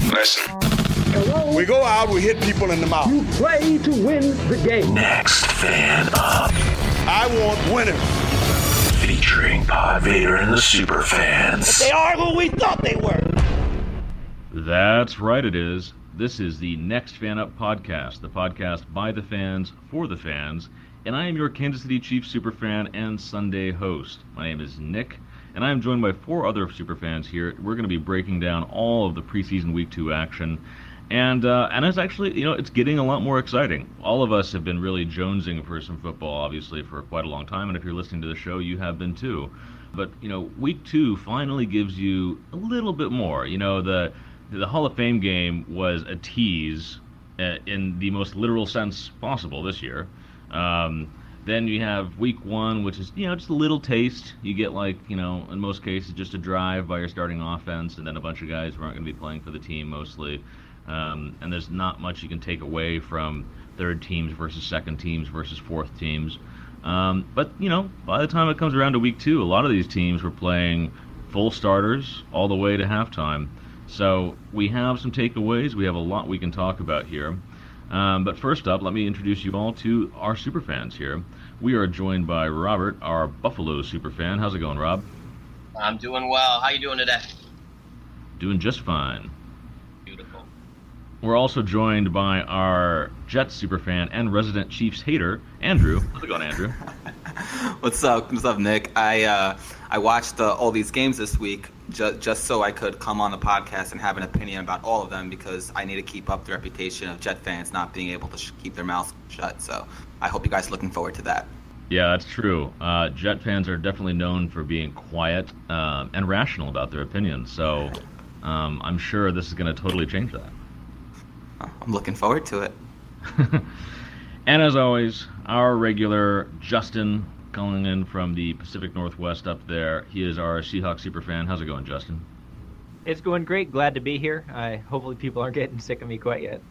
Listen. Hello? We go out, we hit people in the mouth. You play to win the game. Next Fan Up. I want winners. Featuring Pod Vader and the Super Fans. They are who we thought they were. That's right, it is. This is the Next Fan Up podcast, the podcast by the fans, for the fans, and I am your Kansas City Chiefs superfan and Sunday host. My name is Nick, and I am joined by four other superfans here. We're going to be breaking down all of the preseason Week 2 action, and it's actually, it's getting a lot more exciting. All of us have been really jonesing for some football, obviously, for quite a long time, and if you're listening to the show, you have been too. But, Week 2 finally gives you a little bit more. The Hall of Fame game was a tease in the most literal sense possible this year. Then you have Week 1, which is, just a little taste. You get, in most cases, just a drive by your starting offense, and then a bunch of guys who aren't going to be playing for the team mostly. And there's not much you can take away from third teams versus second teams versus fourth teams. But, by the time it comes around to Week 2, a lot of these teams were playing full starters all the way to halftime. So we have some takeaways. We have a lot we can talk about here. But first up, let me introduce you all to our superfans here. We are joined by Robert, our Buffalo superfan. How's it going, Rob? I'm doing well. How you doing today? Doing just fine. Beautiful. We're also joined by our Jets superfan and resident Chiefs hater, Andrew. How's it going, Andrew? What's up? What's up, Nick? I watched all these games this week just so I could come on the podcast and have an opinion about all of them, because I need to keep up the reputation of Jet fans not being able to keep their mouths shut. So I hope you guys are looking forward to that. Yeah, that's true. Jet fans are definitely known for being quiet and rational about their opinions. So I'm sure this is going to totally change that. I'm looking forward to it. And as always, our regular Justin, calling in from the Pacific Northwest up there. He is our Seahawks superfan. How's it going, Justin? It's going great. Glad to be here. Hopefully people aren't getting sick of me quite yet.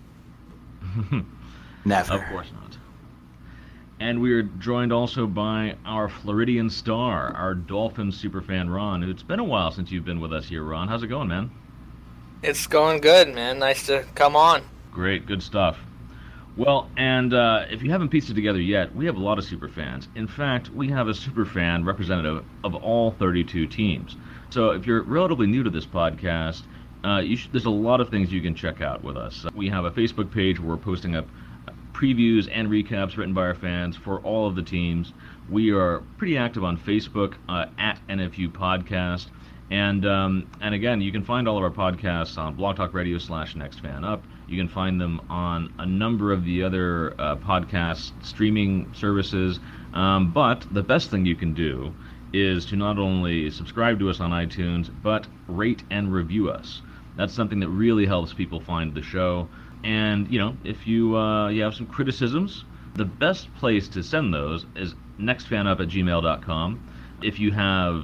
Never. Of course not. And we are joined also by our Floridian star, our Dolphins superfan, Ron. It's been a while since you've been with us here, Ron. How's it going, man? It's going good, man. Nice to come on. Great, good stuff. Well, and if you haven't pieced it together yet, we have a lot of superfans. In fact, we have a superfan representative of all 32 teams. So if you're relatively new to this podcast, there's a lot of things you can check out with us. We have a Facebook page where we're posting up previews and recaps written by our fans for all of the teams. We are pretty active on Facebook at NFU Podcast. And again, you can find all of our podcasts on Blog Talk Radio /NextFanUp. You can find them on a number of the other podcast streaming services. But the best thing you can do is to not only subscribe to us on iTunes, but rate and review us. That's something that really helps people find the show. And, if you have some criticisms, the best place to send those is nextfanup@gmail.com. If you have,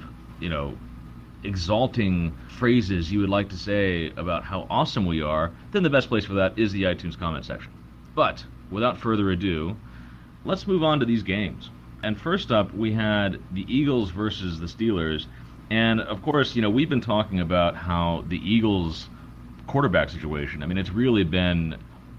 exalting phrases you would like to say about how awesome we are, then the best place for that is the iTunes comment section. But without further ado, let's move on to these games. And first up, we had the Eagles versus the Steelers. And of course, we've been talking about how the Eagles quarterback situation, it's really been,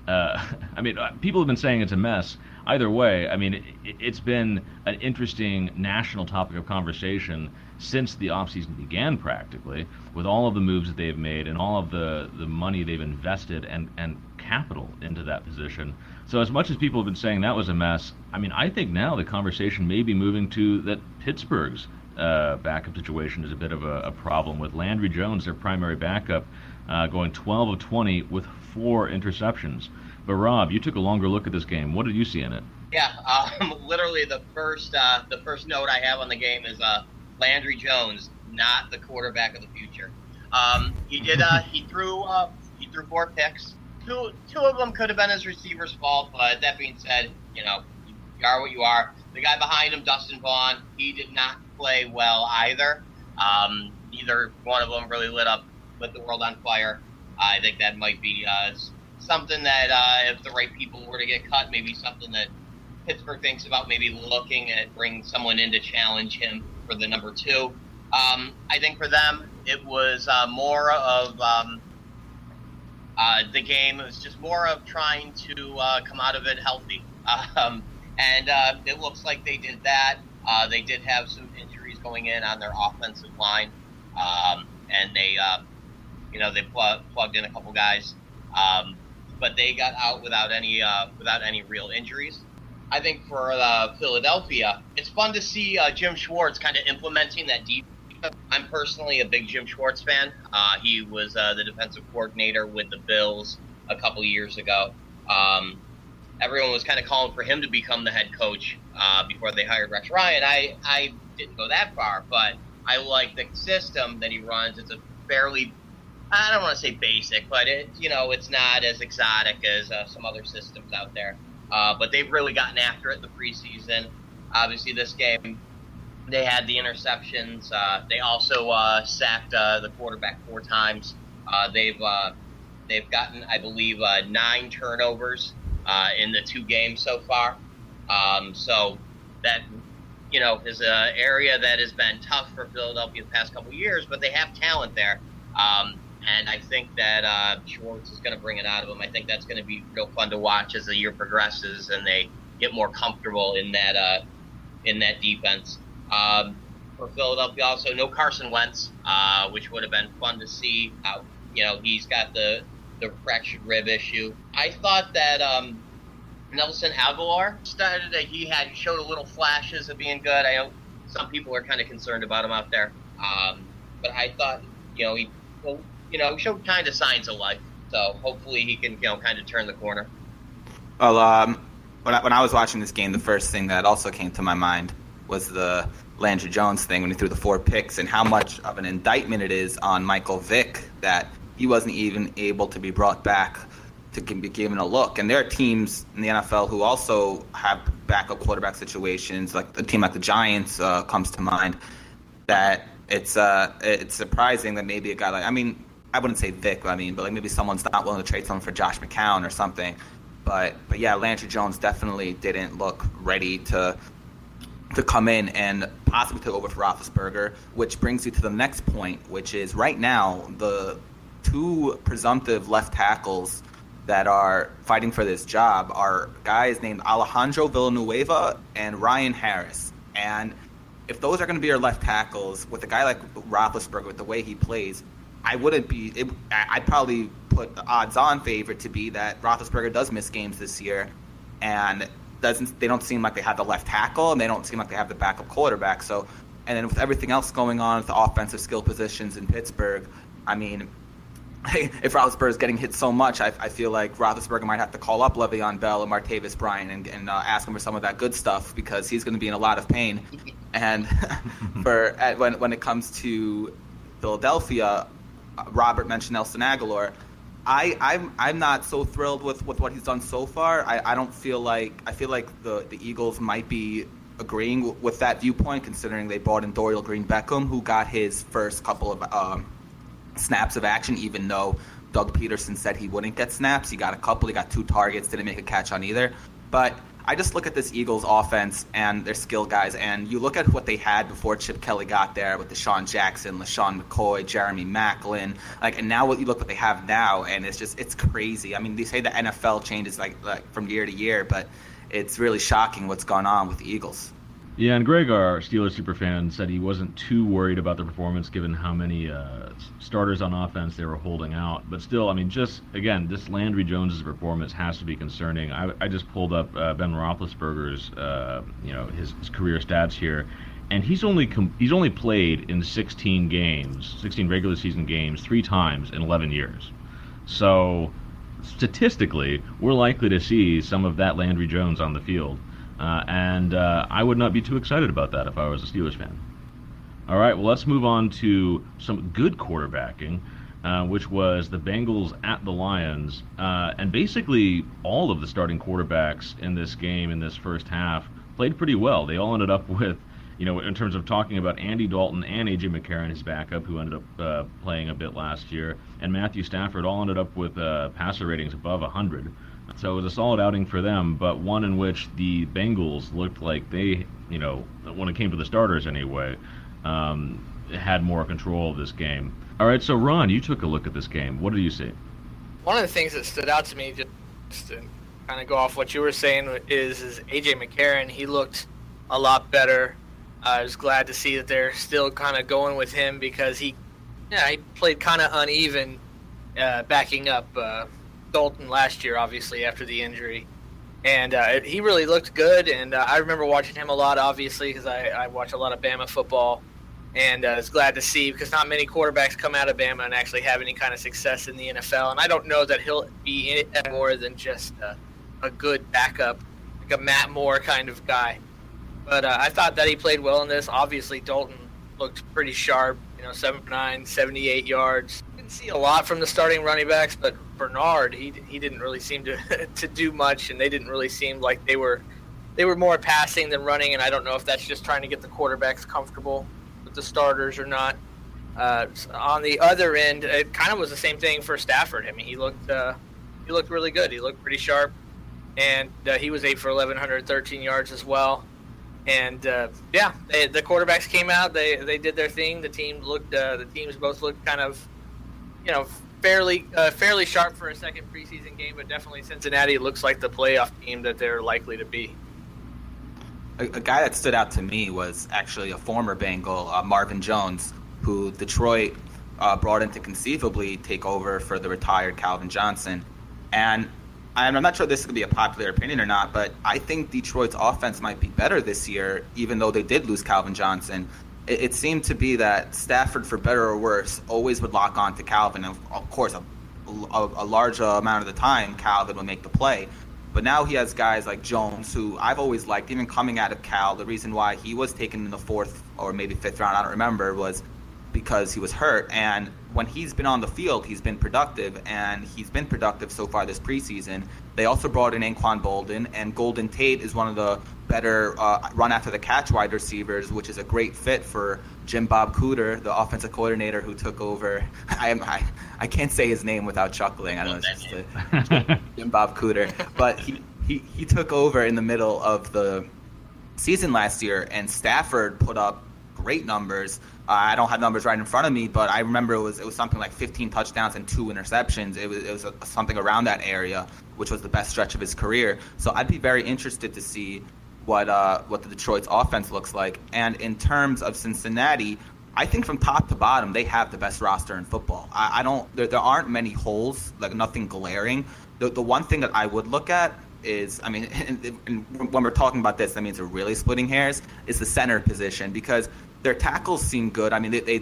people have been saying it's a mess. Either way, it's been an interesting national topic of conversation since the offseason began, practically, with all of the moves that they've made and all of the money they've invested and capital into that position. So as much as people have been saying that was a mess, I think now the conversation may be moving to that Pittsburgh's backup situation is a bit of a problem, with Landry Jones, their primary backup, going 12 of 20 with 4 interceptions. But Rob, you took a longer look at this game. What did you see in it? Yeah, literally the first note I have on the game is Landry Jones, not the quarterback of the future. He threw 4 picks. Two of them could have been his receiver's fault, but that being said, you are what you are. The guy behind him, Dustin Vaughn, he did not play well either. Neither one of them really lit the world on fire. I think that might be something that if the right people were to get cut, maybe something that Pittsburgh thinks about maybe looking at bringing someone in to challenge him for the number 2. I think for them, it was more of The game was just more of trying to come out of it healthy. And it looks like they did that. They did have some injuries going in on their offensive line. And they, they plugged in a couple guys. But they got out without any real injuries. I think for Philadelphia, it's fun to see Jim Schwartz kind of implementing that defense. I'm personally a big Jim Schwartz fan. He was the defensive coordinator with the Bills a couple years ago. Everyone was kind of calling for him to become the head coach before they hired Rex Ryan. I didn't go that far, but I like the system that he runs. It's a fairly, I don't want to say basic, but it's not as exotic as some other systems out there. But they've really gotten after it in the preseason. Obviously, this game, they had the interceptions. They also sacked the quarterback 4 times. They've gotten, I believe, 9 turnovers in the 2 games so far. So that, is an area that has been tough for Philadelphia the past couple of years, but they have talent there. And I think that Schwartz is going to bring it out of them. I think that's going to be real fun to watch as the year progresses and they get more comfortable in that defense. For Philadelphia, also no Carson Wentz, which would have been fun to see. He's got the fractured rib issue. I thought that Nelson Aguilar he showed a little flashes of being good. I know some people are kind of concerned about him out there, but I thought he showed kind of signs of life. So hopefully he can kind of turn the corner. Well, when I was watching this game, the first thing that also came to my mind was the Landry Jones thing when he threw the 4 picks and how much of an indictment it is on Michael Vick that he wasn't even able to be brought back to be given a look. And there are teams in the NFL who also have backup quarterback situations, like a team like the Giants comes to mind, that it's surprising that maybe a guy like, I wouldn't say Vic, but like maybe someone's not willing to trade someone for Josh McCown or something. But yeah, Landry Jones definitely didn't look ready to come in and possibly take over for Roethlisberger, which brings you to the next point, which is right now the 2 presumptive left tackles that are fighting for this job are guys named Alejandro Villanueva and Ryan Harris. And if those are going to be our left tackles, with a guy like Roethlisberger, with the way he plays, I'd probably put the odds-on favorite to be that Roethlisberger does miss games this year, and they don't seem like they have the left tackle, and they don't seem like they have the backup quarterback. So, and then with everything else going on with the offensive skill positions in Pittsburgh, if Roethlisberger's getting hit so much, I feel like Roethlisberger might have to call up Le'Veon Bell and Martavis Bryant and ask him for some of that good stuff, because he's going to be in a lot of pain. And when it comes to Philadelphia, Robert mentioned Nelson Aguilar. I'm not so thrilled with what he's done so far. I feel like the Eagles might be agreeing with that viewpoint, considering they brought in Dorial Green-Beckham, who got his first couple of snaps of action, even though Doug Peterson said he wouldn't get snaps. He got a couple. He got 2 targets, didn't make a catch on either. But I just look at this Eagles offense and their skill guys, and you look at what they had before Chip Kelly got there with Deshaun Jackson, LaShawn McCoy, Jeremy Maclin, and now you look what they have now, and it's crazy. They say the NFL changes like from year to year, but it's really shocking what's gone on with the Eagles. Yeah, and Greg, our Steelers superfan, said he wasn't too worried about the performance given how many starters on offense they were holding out. But still, just, again, this Landry Jones' performance has to be concerning. I just pulled up Ben Roethlisberger's, his career stats here, and he's only played in 16 regular season games 3 times in 11 years. So, statistically, we're likely to see some of that Landry Jones on the field. And I would not be too excited about that if I was a Steelers fan. All right, well, let's move on to some good quarterbacking, which was the Bengals at the Lions. And basically all of the starting quarterbacks in this game, in this first half, played pretty well. They all ended up with, in terms of talking about Andy Dalton and A.J. McCarron, his backup, who ended up playing a bit last year, and Matthew Stafford, all ended up with passer ratings above 100. So it was a solid outing for them, but one in which the Bengals looked like they, when it came to the starters anyway, had more control of this game. All right, so Ron, you took a look at this game. What did you see? one of the things that stood out to me, just to kind of go off what you were saying, is A.J. McCarron. He looked a lot better. I was glad to see that they're still kind of going with him because he played kind of uneven backing up Dalton last year, obviously, after the injury. And he really looked good, and I remember watching him a lot, obviously, because I watch a lot of Bama football. And I was glad to see, because not many quarterbacks come out of Bama and actually have any kind of success in the NFL. And I don't know that he'll be in it more than just a good backup, like a Matt Moore kind of guy. But I thought that he played well in this. Obviously, Dalton looked pretty sharp, 7'9", 78 yards. Didn't see a lot from the starting running backs, but Bernard, he didn't really seem to to do much, and they didn't really seem like they were more passing than running. And I don't know if that's just trying to get the quarterbacks comfortable the starters or not. On the other end, it kind of was the same thing for Stafford. I mean, he looked really good. He looked pretty sharp, and he was 8 for 1,113 yards as well. And the quarterbacks came out. They did their thing. The teams both looked kind of, fairly sharp for a second preseason game. But definitely Cincinnati looks like the playoff team that they're likely to be. A guy that stood out to me was actually a former Bengal, Marvin Jones, who Detroit brought in to conceivably take over for the retired Calvin Johnson. And I'm not sure this is going to be a popular opinion or not, but I think Detroit's offense might be better this year, even though they did lose Calvin Johnson. It seemed to be that Stafford, for better or worse, always would lock on to Calvin. And of course, a large amount of the time, Calvin would make the play. But now he has guys like Jones, who I've always liked, even coming out of Cal. The reason why he was taken in the 4th or maybe 5th round, I don't remember, was because he was hurt. And when he's been on the field, he's been productive, and he's been productive so far this preseason. They also brought in Anquan Boldin, and Golden Tate is one of the better run-after-the-catch wide receivers, which is a great fit for Jim Bob Cooter, the offensive coordinator who took over. I can't say his name without chuckling. I don't know, it's just Jim Bob Cooter. But he took over in the middle of the season last year, and Stafford put up great numbers. I don't have numbers right in front of me, but I remember it was something like 15 touchdowns and 2 interceptions. It was something around that area, which was the best stretch of his career. So I'd be very interested to see what the Detroit's offense looks like. And in terms of Cincinnati, I think from top to bottom, they have the best roster in football. There aren't many holes, like nothing glaring. The one thing that I would look at is, I mean, when we're talking about this, that means we're really splitting hairs, is the center position, because their tackles seem good. I mean, they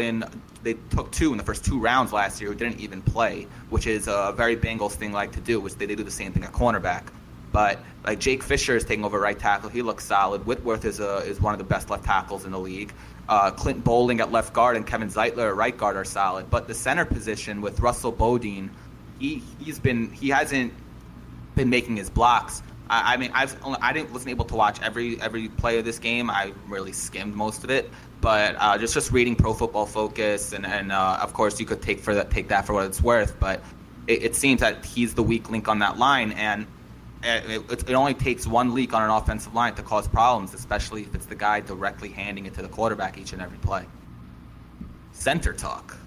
took 2 in the first 2 rounds last year who didn't even play, which is a very Bengals thing like to do, which they do the same thing at cornerback. But like Jake Fisher is taking over right tackle. He looks solid. Whitworth is one of the best left tackles in the league. Clint Bowling at left guard and Kevin Zeitler at right guard are solid. But the center position with Russell Bodine, he hasn't been making his blocks. I wasn't able to watch every play of this game. I really skimmed most of it. But just reading Pro Football Focus and of course you could take that for what it's worth. But it seems that he's the weak link on that line, and it only takes one leak on an offensive line to cause problems, especially if it's the guy directly handing it to the quarterback each and every play. Center talk.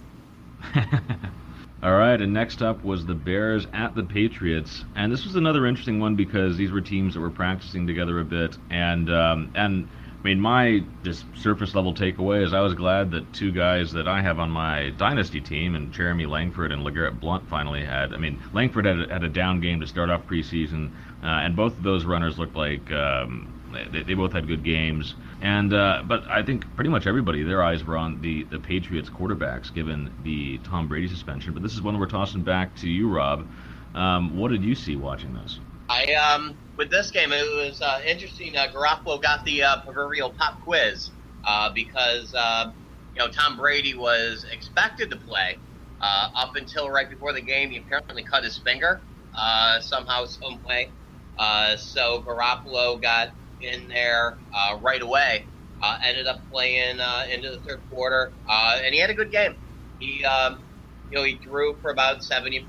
All right, and next up was the Bears at the Patriots, and this was another interesting one because these were teams that were practicing together a bit, and I mean, my just surface level takeaway is I was glad that 2 guys that I have on my dynasty team, and Jeremy Langford and LeGarrette Blount finally had. I mean, Langford had a down game to start off preseason, and both of those runners looked like they both had good games. And but I think pretty much everybody, their eyes were on the Patriots quarterbacks, given the Tom Brady suspension. But this is one we're tossing back to you, Rob. What did you see watching this? With this game, it was interesting. Garoppolo got the proverbial pop quiz because Tom Brady was expected to play up until right before the game. He apparently cut his finger somehow, some way. So Garoppolo got in there right away. Ended up playing into the third quarter, and he had a good game. He he threw for about 75%,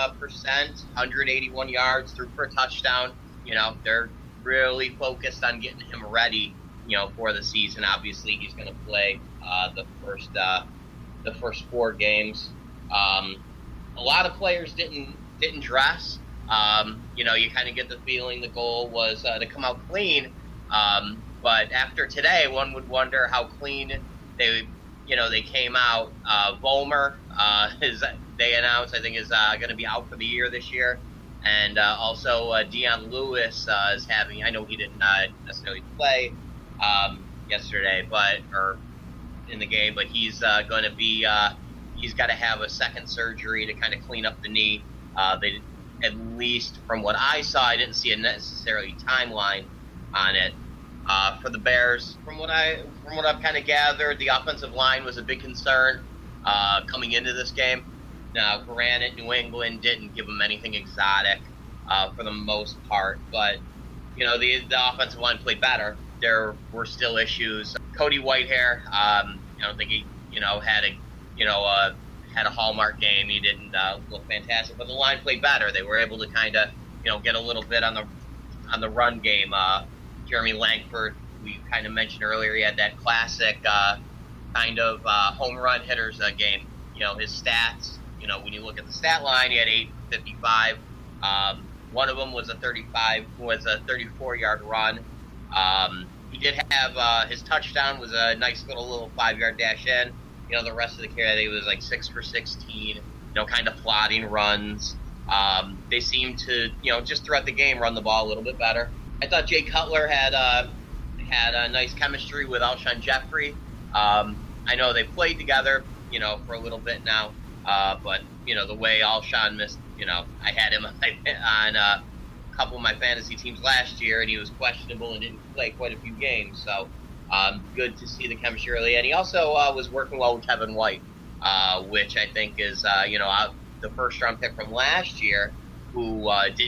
181 yards, threw for a touchdown. They're really focused on getting him ready, for the season. Obviously, he's going to play the first 4 games. A lot of players didn't didn't dress. You kind of get the feeling the goal was to come out clean. But after today, one would wonder how clean they came out. Vollmer, they announced, I think, is going to be out for the year this year. And also Dion Lewis is having, I know he didn't necessarily play yesterday, or in the game, but he's going to be, he's got to have a second surgery to kind of clean up the knee. They, at least from what I saw, I didn't see a necessarily timeline on it. For the Bears, from what I've kind of gathered, the offensive line was a big concern coming into this game. Now, granted, New England didn't give them anything exotic for the most part, but the offensive line played better. There were still issues. Cody Whitehair, I don't think he had a hallmark game. He didn't look fantastic, but the line played better. They were able to kind of get a little bit on the run game. Jeremy Langford, we kind of mentioned earlier, he had that classic kind of home run hitters game. His stats, when you look at the stat line, he had 855. One of them was a 34-yard run. He did have his touchdown was a nice little 5-yard dash in. The rest of the carry, was like 6 for 16. Kind of plodding runs. They seemed to, just throughout the game, run the ball a little bit better. I thought Jay Cutler had a nice chemistry with Alshon Jeffrey. I know they played together, for a little bit now. But the way Alshon missed, I had him on a couple of my fantasy teams last year, and he was questionable and didn't play quite a few games. So good to see the chemistry early. And he also was working well with Kevin White, which I think is the first-round pick from last year, who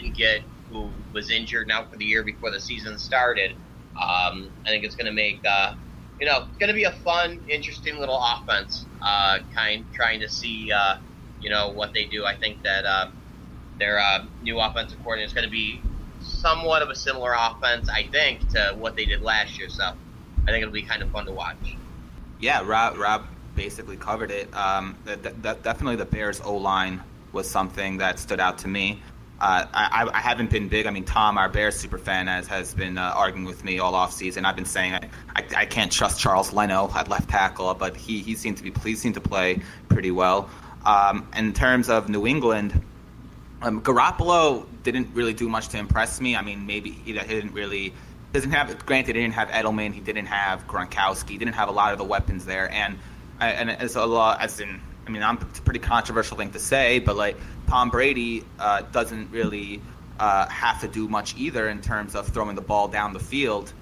was injured now for the year before the season started. I think it's going to make it's going to be a fun, interesting little offense. Trying to see what they do. I think that their new offensive coordinator is going to be somewhat of a similar offense, I think, to what they did last year. So I think it'll be kind of fun to watch. Yeah, Rob basically covered it. Definitely the Bears O-line was something that stood out to me. I haven't been big. I mean, Tom, our Bears super fan, has been arguing with me all offseason. I've been saying I can't trust Charles Leno at left tackle, but he seemed to be pleasing to play pretty well. In terms of New England, Garoppolo didn't really do much to impress me. I mean, maybe he didn't really doesn't have. Granted, he didn't have Edelman, he didn't have Gronkowski, he didn't have a lot of the weapons there, and it's a lot as in. I mean, it's a pretty controversial thing to say, but like Tom Brady doesn't really have to do much either in terms of throwing the ball down the field.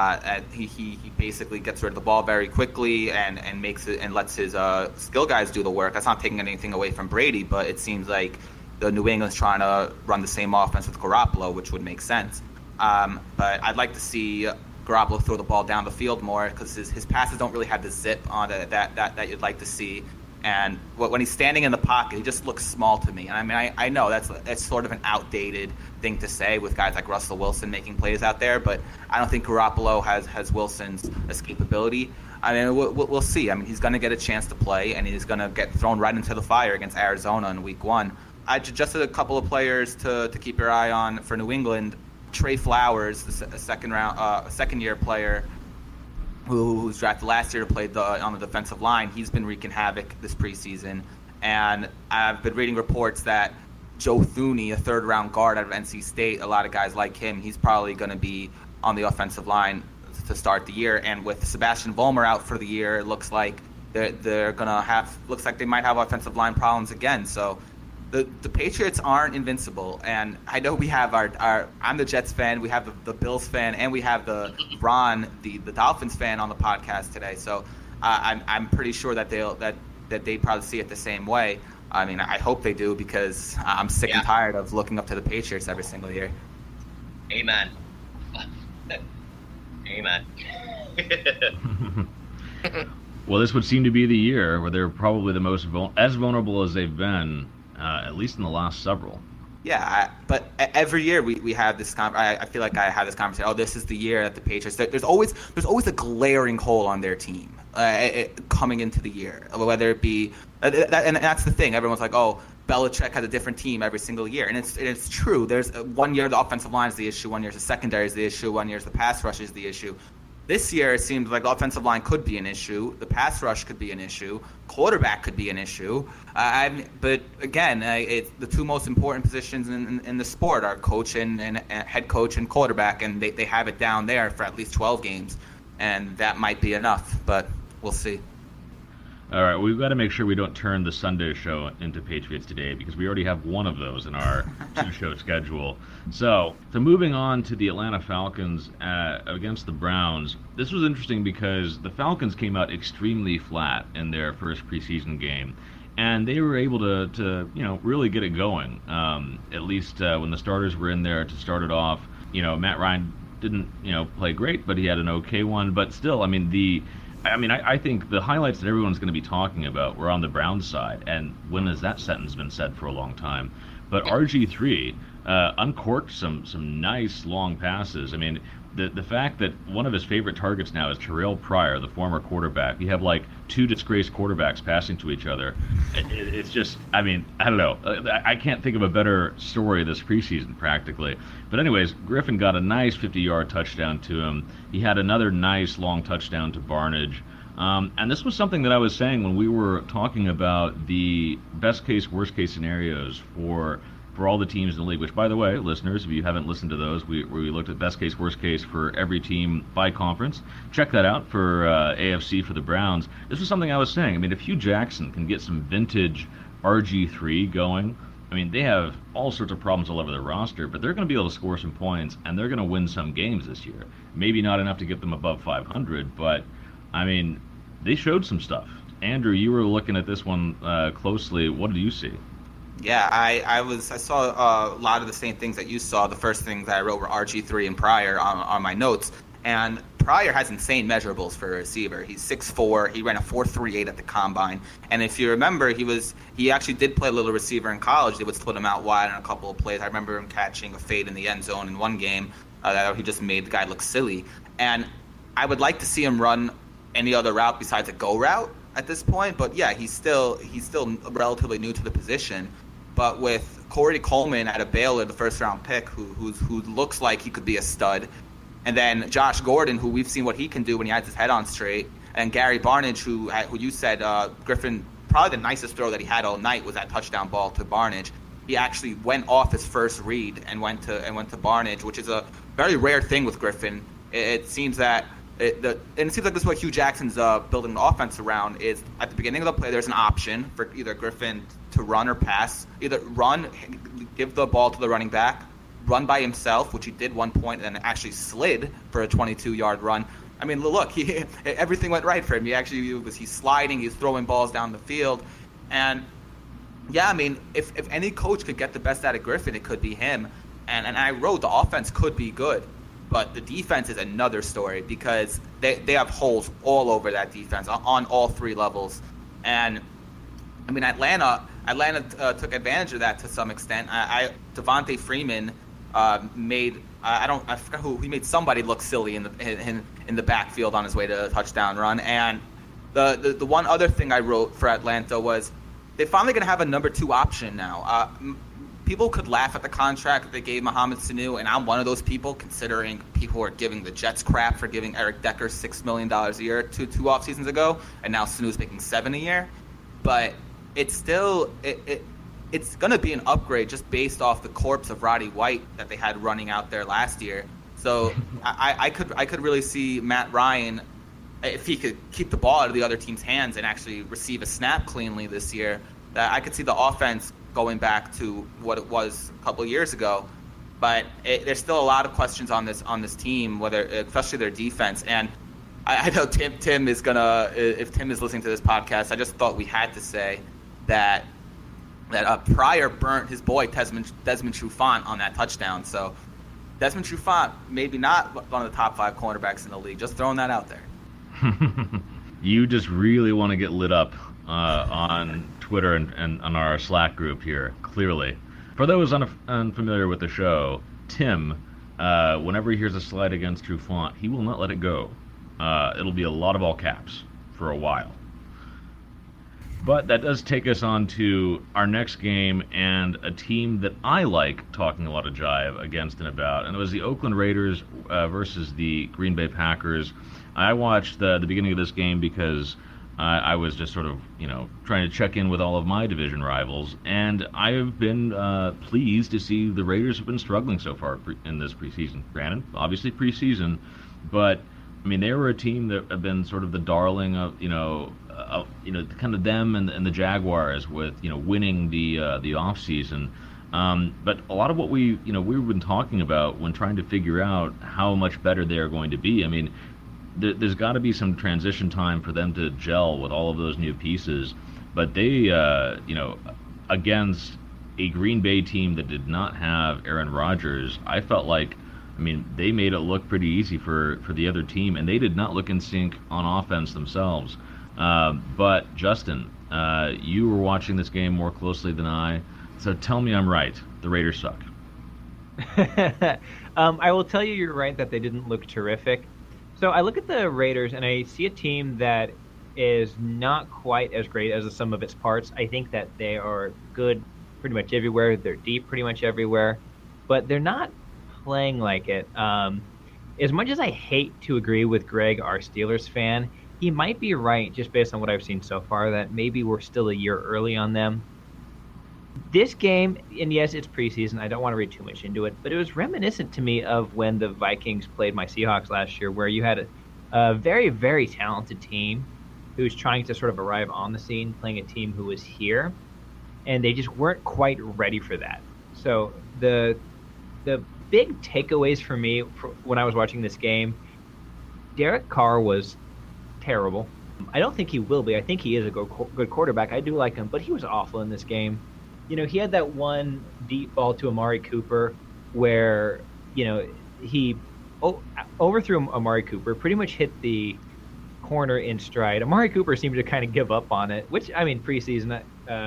He basically gets rid of the ball very quickly and makes it and lets his skill guys do the work. That's not taking anything away from Brady, but it seems like the New England's trying to run the same offense with Garoppolo, which would make sense. But I'd like to see Garoppolo throw the ball down the field more because his passes don't really have the zip on it that you'd like to see. And when he's standing in the pocket, he just looks small to me. And I mean, I know that's sort of an outdated thing to say with guys like Russell Wilson making plays out there, but I don't think Garoppolo has Wilson's escapability. I mean, we'll see. I mean, he's going to get a chance to play, and he's going to get thrown right into the fire against Arizona in Week 1. I just a couple of players to keep your eye on for New England. Trey Flowers, a second-year player, who was drafted last year to play on the defensive line. He's been wreaking havoc this preseason. And I've been reading reports that Joe Thuney, a third-round guard out of NC State, a lot of guys like him, he's probably going to be on the offensive line to start the year. And with Sebastian Vollmer out for the year, it looks like they're going to have – looks like they might have offensive line problems again. So the Patriots aren't invincible, and I know we have our I'm the Jets fan, we have the Bills fan, and we have the Ron, the Dolphins fan on the podcast today. So I'm pretty sure that they probably see it the same way. I mean, I hope they do because I'm sick and tired of looking up to the Patriots every single year. Amen. Amen. Well, this would seem to be the year where they're probably the most as vulnerable as they've been. At least in the last several. Yeah, but every year we have this. I feel like I have this conversation. Oh, this is the year that the Patriots. There's always a glaring hole on their team coming into the year, whether it be and that's the thing. Everyone's like, oh, Belichick has a different team every single year, and it's true. There's 1 year the offensive line is the issue, 1 year the secondary is the issue, 1 year the pass rush is the issue. This year it seems like the offensive line could be an issue, the pass rush could be an issue, quarterback could be an issue. But again, the two most important positions in the sport are coach and head coach and quarterback, and they have it down there for at least 12 games, and that might be enough, but we'll see. All right, we've got to make sure we don't turn the Sunday show into Patriots Today, because we already have one of those in our two-show schedule. So moving on to the Atlanta Falcons against the Browns. This was interesting because the Falcons came out extremely flat in their first preseason game, and they were able to really get it going. At least when the starters were in there to start it off. Matt Ryan didn't play great, but he had an okay one. But still, I think the highlights that everyone's going to be talking about were on the Browns side, and when has that sentence been said for a long time? But RG3 uncorked some nice long passes. The fact that one of his favorite targets now is Terrell Pryor, the former quarterback. You have like two disgraced quarterbacks passing to each other. It's just, I don't know. I can't think of a better story this preseason practically. But anyways, Griffin got a nice 50-yard touchdown to him. He had another nice long touchdown to Barnidge. And this was something that I was saying when we were talking about the best case, worst case scenarios for all the teams in the league, which, by the way, listeners, if you haven't listened to those, we looked at best case, worst case for every team by conference. Check that out for AFC for the Browns. This was something I was saying. If Hugh Jackson can get some vintage RG3 going, they have all sorts of problems all over their roster, but they're going to be able to score some points, and they're going to win some games this year. Maybe not enough to get them above 500, but, they showed some stuff. Andrew, you were looking at this one closely. What did you see? Yeah, I saw a lot of the same things that you saw. The first things that I wrote were RG3 and Pryor on my notes. And Pryor has insane measurables for a receiver. He's 6'4". He ran a 4.38 at the combine. And if you remember, he actually did play a little receiver in college. They would split him out wide on a couple of plays. I remember him catching a fade in the end zone in one game that he just made the guy look silly. And I would like to see him run any other route besides a go route at this point. But yeah, he's still relatively new to the position. But with Corey Coleman at a Baylor, the first-round pick, who looks like he could be a stud, and then Josh Gordon, who we've seen what he can do when he has his head on straight, and Gary Barnidge, who you said Griffin, probably the nicest throw that he had all night was that touchdown ball to Barnidge. He actually went off his first read and went to Barnidge, which is a very rare thing with Griffin. It seems that. And it seems like this is what Hugh Jackson's building the offense around is at the beginning of the play there's an option for either Griffin to run or pass. Either run, give the ball to the running back, run by himself, which he did one point, and then actually slid for a 22-yard run. Look, everything went right for him. He's sliding, he's throwing balls down the field. And, yeah, if any coach could get the best out of Griffin, it could be him. And I wrote the offense could be good. But the defense is another story because they have holes all over that defense on all three levels. And, Atlanta took advantage of that to some extent. Devontae Freeman made I forgot who he made somebody look silly in the backfield on his way to a touchdown run. And the one other thing I wrote for Atlanta was they're finally going to have a number 2 option now. People could laugh at the contract that they gave Mohamed Sanu, and I'm one of those people, considering people are giving the Jets crap for giving Eric Decker $6 million a year two off seasons ago, and now Sanu's making $7 million a year. But it's still it's going to be an upgrade just based off the corpse of Roddy White that they had running out there last year. So I could really see Matt Ryan, if he could keep the ball out of the other team's hands and actually receive a snap cleanly this year, that I could see the offense going back to what it was a couple of years ago. But there's still a lot of questions on this team, especially their defense. And I know Tim is gonna, if Tim is listening to this podcast, I just thought we had to say that Pryor burnt his boy Desmond Trufant on that touchdown. So Desmond Trufant, maybe not one of the top 5 cornerbacks in the league. Just throwing that out there. You just really want to get lit up on Twitter and on our Slack group here, clearly. For those unfamiliar with the show, Tim, whenever he hears a slide against Trufant, he will not let it go. It'll be a lot of all caps for a while. But that does take us on to our next game and a team that I like talking a lot of jive against and about, and it was the Oakland Raiders versus the Green Bay Packers. I watched the beginning of this game because I was just sort of, trying to check in with all of my division rivals, and I've been pleased to see the Raiders have been struggling so far in this preseason. Granted, obviously preseason, but I mean, they were a team that have been sort of the darling of, kind of them and the Jaguars with, winning the off season. But a lot of what we've been talking about when trying to figure out how much better they're going to be. I mean, there's got to be some transition time for them to gel with all of those new pieces. But they, against a Green Bay team that did not have Aaron Rodgers, I felt like, they made it look pretty easy for the other team, and they did not look in sync on offense themselves. But Justin, you were watching this game more closely than I, so tell me I'm right. The Raiders suck. I will tell you you're right that they didn't look terrific. So I look at the Raiders and I see a team that is not quite as great as the sum of its parts. I think that they are good pretty much everywhere. They're deep pretty much everywhere, but they're not playing like it. As much as I hate to agree with Greg, our Steelers fan, he might be right just based on what I've seen so far, that maybe we're still a year early on them. This game, and yes, it's preseason, I don't want to read too much into it, but it was reminiscent to me of when the Vikings played my Seahawks last year, where you had a very, very talented team who was trying to sort of arrive on the scene, playing a team who was here, and they just weren't quite ready for that. So the big takeaways for me when I was watching this game, Derek Carr was terrible. I don't think he will be. I think he is a good quarterback. I do like him, but he was awful in this game. He had that one deep ball to Amari Cooper where, he overthrew Amari Cooper, pretty much hit the corner in stride. Amari Cooper seemed to kind of give up on it, which, preseason,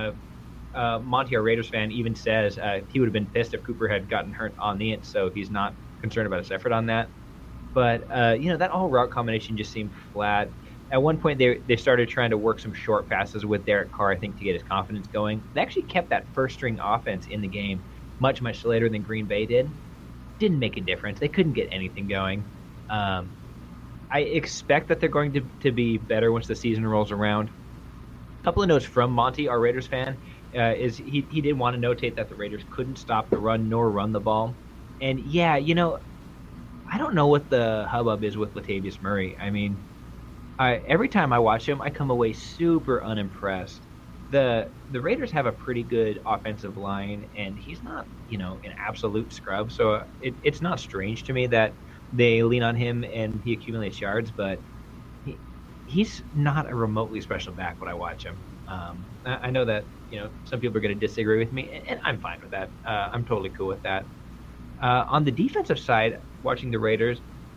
Monty, our Raiders fan, even says he would have been pissed if Cooper had gotten hurt on it, so he's not concerned about his effort on that. But, that all route combination just seemed flat. At one point, they started trying to work some short passes with Derek Carr, I think, to get his confidence going. They actually kept that first-string offense in the game much, much later than Green Bay did. Didn't make a difference. They couldn't get anything going. I expect that they're going to be better once the season rolls around. A couple of notes from Monty, our Raiders fan, is he did want to notate that the Raiders couldn't stop the run nor run the ball. And, yeah, I don't know what the hubbub is with Latavius Murray. Every time I watch him, I come away super unimpressed. The Raiders have a pretty good offensive line, and he's not, an absolute scrub. So it's not strange to me that they lean on him and he accumulates yards, but he's not a remotely special back when I watch him. I know that, some people are going to disagree with me, and I'm fine with that. I'm totally cool with that. On the defensive side, watching the Raiders,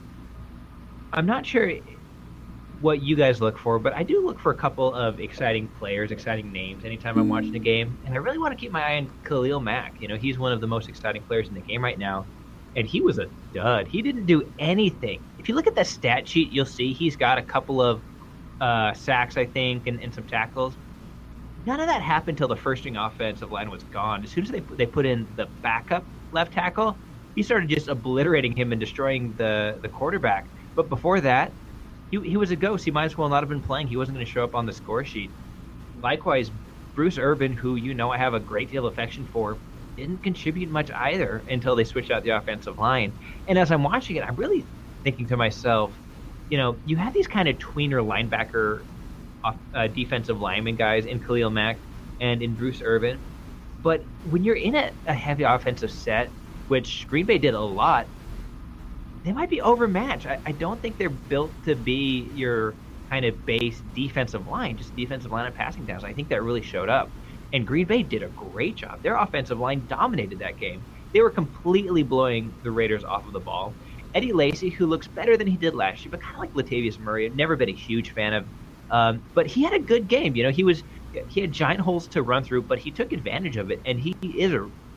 I'm not sure what you guys look for, but I do look for a couple of exciting players, exciting names anytime I'm watching a game, and I really want to keep my eye on Khalil Mack. He's one of the most exciting players in the game right now, and he was a dud. He didn't do anything. If you look at the stat sheet, you'll see he's got a couple of sacks, I think, and some tackles. None of that happened until the first-string offensive line was gone. As soon as they put in the backup left tackle, he started just obliterating him and destroying the quarterback. But before that, he was a ghost. He might as well not have been playing. He wasn't going to show up on the score sheet. Likewise, Bruce Irvin, who I have a great deal of affection for, didn't contribute much either until they switched out the offensive line. And as I'm watching it, I'm really thinking to myself, you have these kind of tweener linebacker defensive lineman guys in Khalil Mack and in Bruce Irvin. But when you're in a heavy offensive set, which Green Bay did a lot, they might be overmatched. I don't think they're built to be your kind of base defensive line, just defensive line and passing downs. I think that really showed up. And Green Bay did a great job. Their offensive line dominated that game. They were completely blowing the Raiders off of the ball. Eddie Lacy, who looks better than he did last year, but kind of like Latavius Murray, I've never been a huge fan of. But he had a good game. He had giant holes to run through, but he took advantage of it. And he is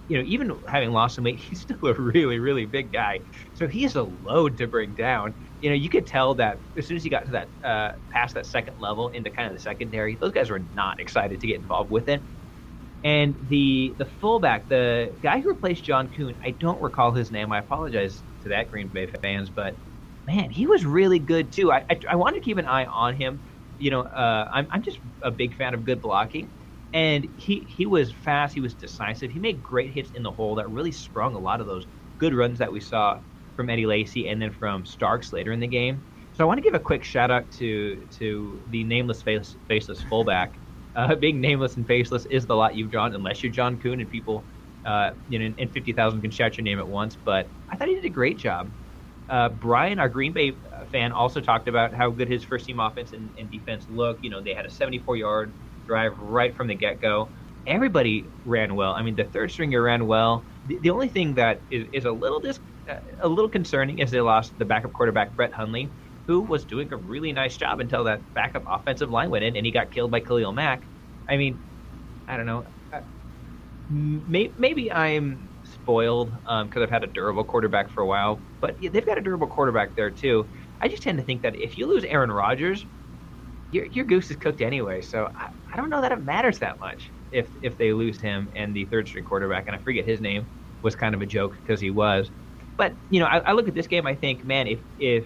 even having lost some weight, he's still a really, really big guy. So he is a load to bring down. You could tell that as soon as he got to that past that second level into kind of the secondary, those guys were not excited to get involved with it. And the fullback, the guy who replaced John Kuhn, I don't recall his name. I apologize to that Green Bay fans, but man, he was really good too. I wanted to keep an eye on him. I'm just a big fan of good blocking, and he was fast. He was decisive. He made great hits in the hole that really sprung a lot of those good runs that we saw from Eddie Lacy and then from Starks later in the game. So I want to give a quick shout out to the nameless, faceless fullback. Being nameless and faceless is the lot you've drawn, unless you're John Kuhn and people, and 50,000 can shout your name at once. But I thought he did a great job. Brian, our Green Bay fan, also talked about how good his first team offense and defense looked. They had a 74-yard drive right from the get-go. Everybody ran well. I mean, the third stringer ran well. The only thing that is a little concerning is they lost the backup quarterback, Brett Hundley, who was doing a really nice job until that backup offensive line went in and he got killed by Khalil Mack. I mean, I don't know. Maybe I'm spoiled because I've had a durable quarterback for a while, but they've got a durable quarterback there too. I just tend to think that if you lose Aaron Rodgers, your goose is cooked anyway. So I don't know that it matters that much if they lose him and the third string quarterback, and I forget his name, was kind of a joke because he was. But I look at this game, I think, man, if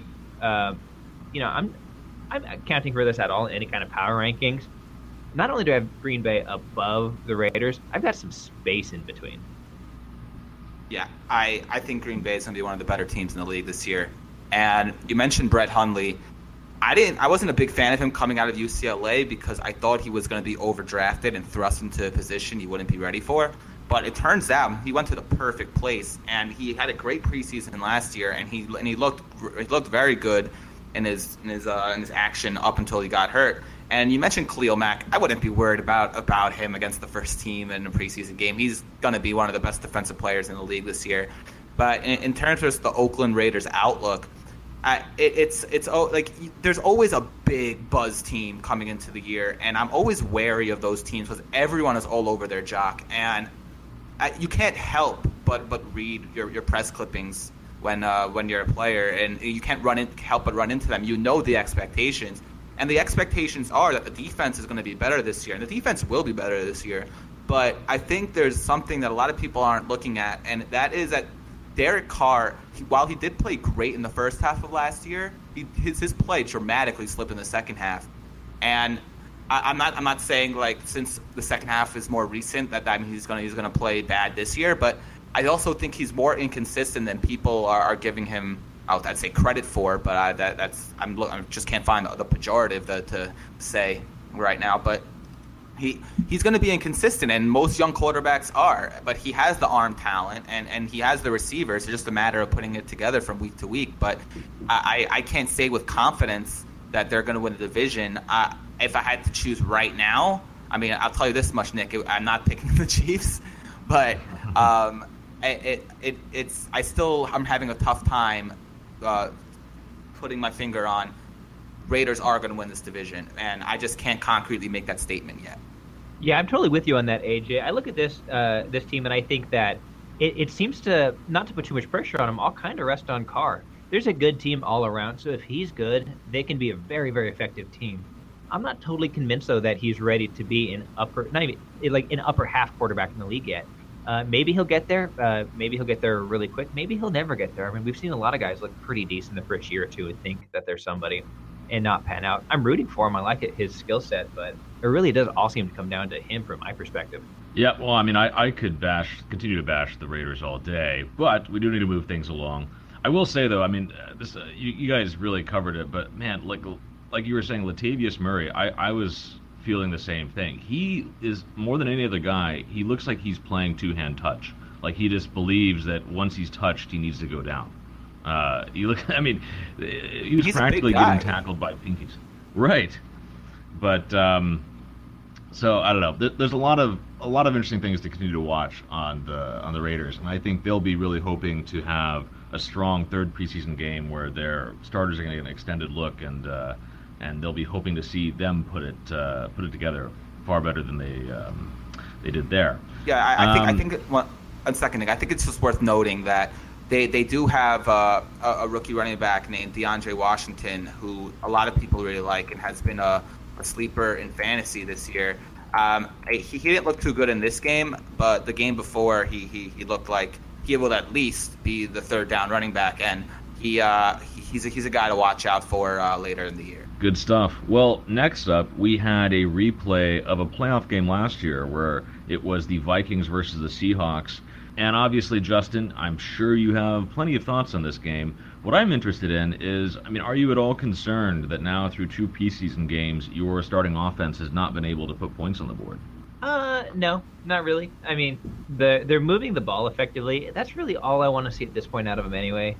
I'm accounting for this at all in any kind of power rankings. Not only do I have Green Bay above the Raiders, I've got some space in between. Yeah, I think Green Bay is going to be one of the better teams in the league this year. And you mentioned Brett Hundley. I wasn't a big fan of him coming out of UCLA because I thought he was going to be overdrafted and thrust into a position he wouldn't be ready for. But it turns out he went to the perfect place, and he had a great preseason last year, and he looked very good in his action up until he got hurt. And you mentioned Khalil Mack. I wouldn't be worried about him against the first team in a preseason game. He's going to be one of the best defensive players in the league this year. But in terms of the Oakland Raiders' outlook, it's like there's always a big buzz team coming into the year, and I'm always wary of those teams because everyone is all over their jock, and you can't help but read your press clippings when you're a player, and you can't help but run into them. You know the expectations. And the expectations are that the defense is going to be better this year, and the defense will be better this year. But I think there's something that a lot of people aren't looking at, and that is that Derek Carr, while he did play great in the first half of last year, his play dramatically slipped in the second half. And I'm not saying like since the second half is more recent that he's going to play bad this year, but I also think he's more inconsistent than people are giving him. I'd say credit for, but I just can't find the pejorative to say right now. But he's going to be inconsistent, and most young quarterbacks are. But he has the arm talent, and he has the receivers. It's just a matter of putting it together from week to week. But I can't say with confidence that they're going to win the division. If I had to choose right now, I mean, I'll tell you this much, Nick. I'm not picking the Chiefs, but I'm having a tough time putting my finger on Raiders are going to win this division, and I just can't concretely make that statement yet. Yeah, I'm totally with you on that, AJ. I look at this team, and I think that it seems to not to put too much pressure on them. I'll kind of rest on Carr. There's a good team all around, so if he's good, they can be a very, very effective team. I'm not totally convinced though that he's ready to be an upper half quarterback in the league yet. Maybe he'll get there. Maybe he'll get there really quick. Maybe he'll never get there. I mean, we've seen a lot of guys look pretty decent the first year or two and think that they're somebody and not pan out. I'm rooting for him. I like his skill set, but it really does all seem to come down to him from my perspective. Yeah, well, I mean, I could continue to bash the Raiders all day, but we do need to move things along. I will say, though, I mean, this you guys really covered it, but, man, like you were saying, Latavius Murray, I was feeling the same thing. He is, more than any other guy, he looks like he's playing two-hand touch. Like he just believes that once he's touched, he needs to go down. He was practically getting tackled by pinkies. Right. But, so, I don't know. There's a lot of interesting things to continue to watch on the Raiders, and I think they'll be really hoping to have a strong third preseason game where their starters are going to get an extended look, and they'll be hoping to see them put it together far better than they did there. Yeah, I think 1 second, Nick. I think it's just worth noting that they do have a rookie running back named DeAndre Washington, who a lot of people really like and has been a sleeper in fantasy this year. He didn't look too good in this game, but the game before he looked like he will at least be the third down running back, and he's a guy to watch out for later in the year. Good stuff. Well, next up, we had a replay of a playoff game last year where it was the Vikings versus the Seahawks. And obviously, Justin, I'm sure you have plenty of thoughts on this game. What I'm interested in is, are you at all concerned that now through 2 preseason games, your starting offense has not been able to put points on the board? No, not really. They're moving the ball effectively. That's really all I want to see at this point out of them anyway.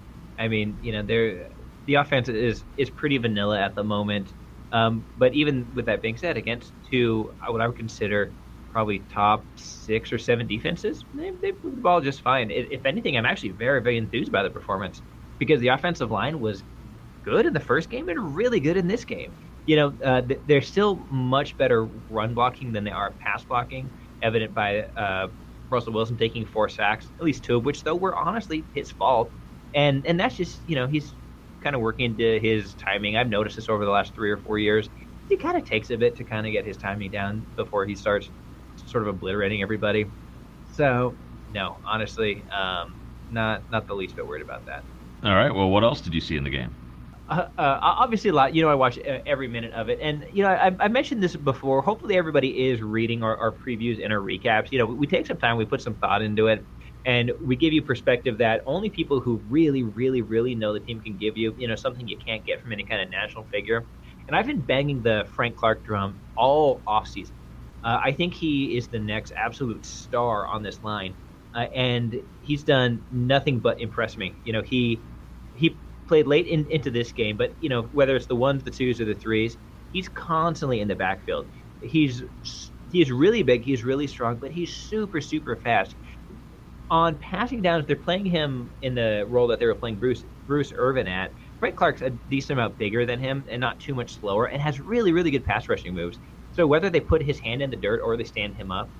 The offense is pretty vanilla at the moment. But even with that being said, against 2, what I would consider probably top 6 or 7 defenses, they moved the ball just fine. If anything, I'm actually very, very enthused by the performance because the offensive line was good in the first game and really good in this game. They're still much better run blocking than they are pass blocking, evident by Russell Wilson taking 4 sacks, at least 2 of which, though, were honestly his fault. And that's just, he's kind of working into his timing. I've noticed this over the last 3 or 4 years. He kind of takes a bit to kind of get his timing down before he starts sort of obliterating everybody. So, no, honestly, not the least bit worried about that. All right. Well, what else did you see in the game? Obviously a lot. I watch every minute of it, and I mentioned this before. Hopefully, everybody is reading our previews and our recaps. We take some time, we put some thought into it, and we give you perspective that only people who really, really, really know the team can give you. Something you can't get from any kind of national figure. And I've been banging the Frank Clark drum all offseason. I think he is the next absolute star on this line, and he's done nothing but impress me. He played late into this game, but whether it's the 1s, the 2s, or the 3s, he's constantly in the backfield. He's really big, he's really strong, but he's super, super fast. On passing downs, they're playing him in the role that they were playing Bruce Irvin at. Frank Clark's a decent amount bigger than him and not too much slower, and has really, really good pass rushing moves. So whether they put his hand in the dirt or they stand him up,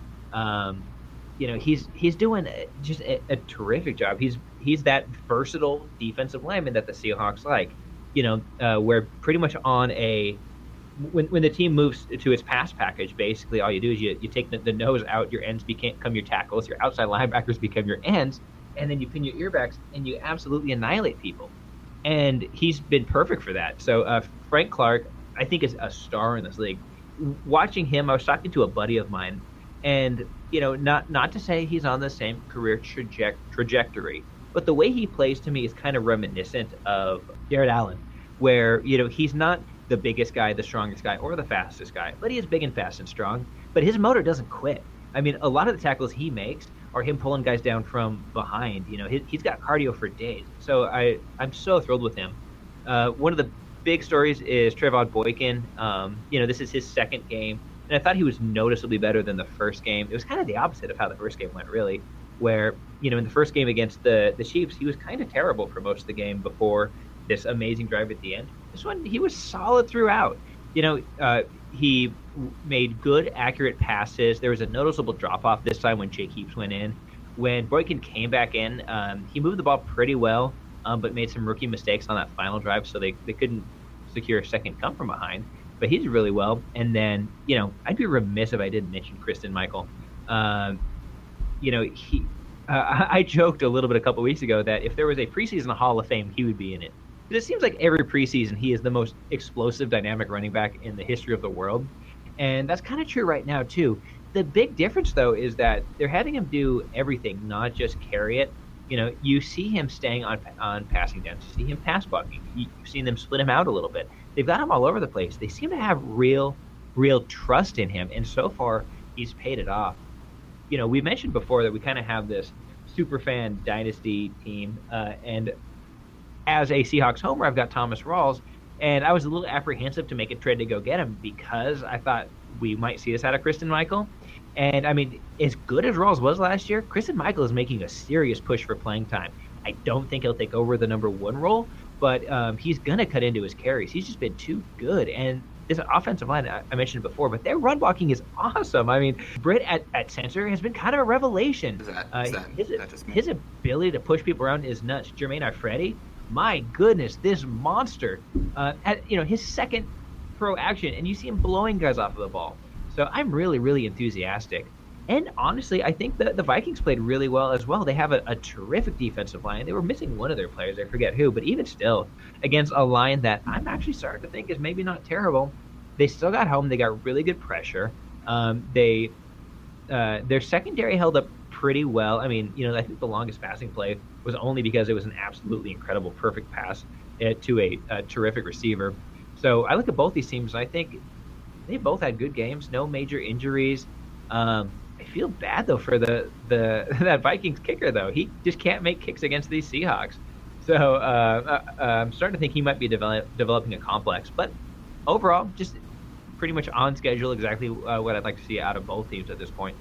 he's doing just a terrific job. He's that versatile defensive lineman that the Seahawks like. Where pretty much on when the team moves to its pass package, basically all you do is you take the nose out, your ends become your tackles, your outside linebackers become your ends, and then you pin your earbacks and you absolutely annihilate people. And he's been perfect for that. So Frank Clark, I think, is a star in this league. Watching him, I was talking to a buddy of mine, and not to say he's on the same career trajectory, but the way he plays to me is kind of reminiscent of Jared Allen, where he's not the biggest guy, the strongest guy, or the fastest guy, but he is big and fast and strong. But his motor doesn't quit. A lot of the tackles he makes are him pulling guys down from behind. He's got cardio for days. So I'm so thrilled with him. One of the big stories is Trevon Boykin. This is his second game, and I thought he was noticeably better than the first game. It was kind of the opposite of how the first game went, really, where, in the first game against the Chiefs, he was kind of terrible for most of the game before this amazing drive at the end. This one, he was solid throughout. He made good, accurate passes. There was a noticeable drop-off this time when Jake Heaps went in. When Boykin came back in, he moved the ball pretty well, but made some rookie mistakes on that final drive, so they couldn't secure a second come from behind. But he did really well. And then, I'd be remiss if I didn't mention Christine Michael. I joked a little bit a couple weeks ago that if there was a preseason Hall of Fame, he would be in it. Because it seems like every preseason he is the most explosive, dynamic running back in the history of the world. And that's kind of true right now, too. The big difference, though, is that they're having him do everything, not just carry it. You see him staying on passing downs. You see him pass blocking. You've seen them split him out a little bit. They've got him all over the place. They seem to have real trust in him, and so far he's paid it off. We mentioned before that we kind of have this superfan dynasty team, and as a Seahawks homer, I've got Thomas Rawls, and I was a little apprehensive to make a trade to go get him because I thought we might see this out of Christine Michael. And, as good as Rawls was last year, Christine Michael is making a serious push for playing time. I don't think he'll take over the number 1 role, but he's going to cut into his carries. He's just been too good. And this offensive line, I mentioned it before, but their run blocking is awesome. I mean, Britt at center has been kind of a revelation. His ability to push people around is nuts. Jermaine Ifredi, my goodness, this monster. His second pro action, and you see him blowing guys off of the ball. So I'm really, really enthusiastic. And honestly, I think the Vikings played really well as well. They have a terrific defensive line. They were missing one of their players, I forget who, but even still, against a line that I'm actually starting to think is maybe not terrible, they still got home. They got really good pressure. Their secondary held up pretty well. I mean, I think the longest passing play was only because it was an absolutely incredible, perfect pass to a terrific receiver. So I look at both these teams, and I think they both had good games, no major injuries. I feel bad though for that Vikings kicker though. He just can't make kicks against these Seahawks. So I'm starting to think he might be developing a complex. But overall, just pretty much on schedule, exactly what I'd like to see out of both teams at this point.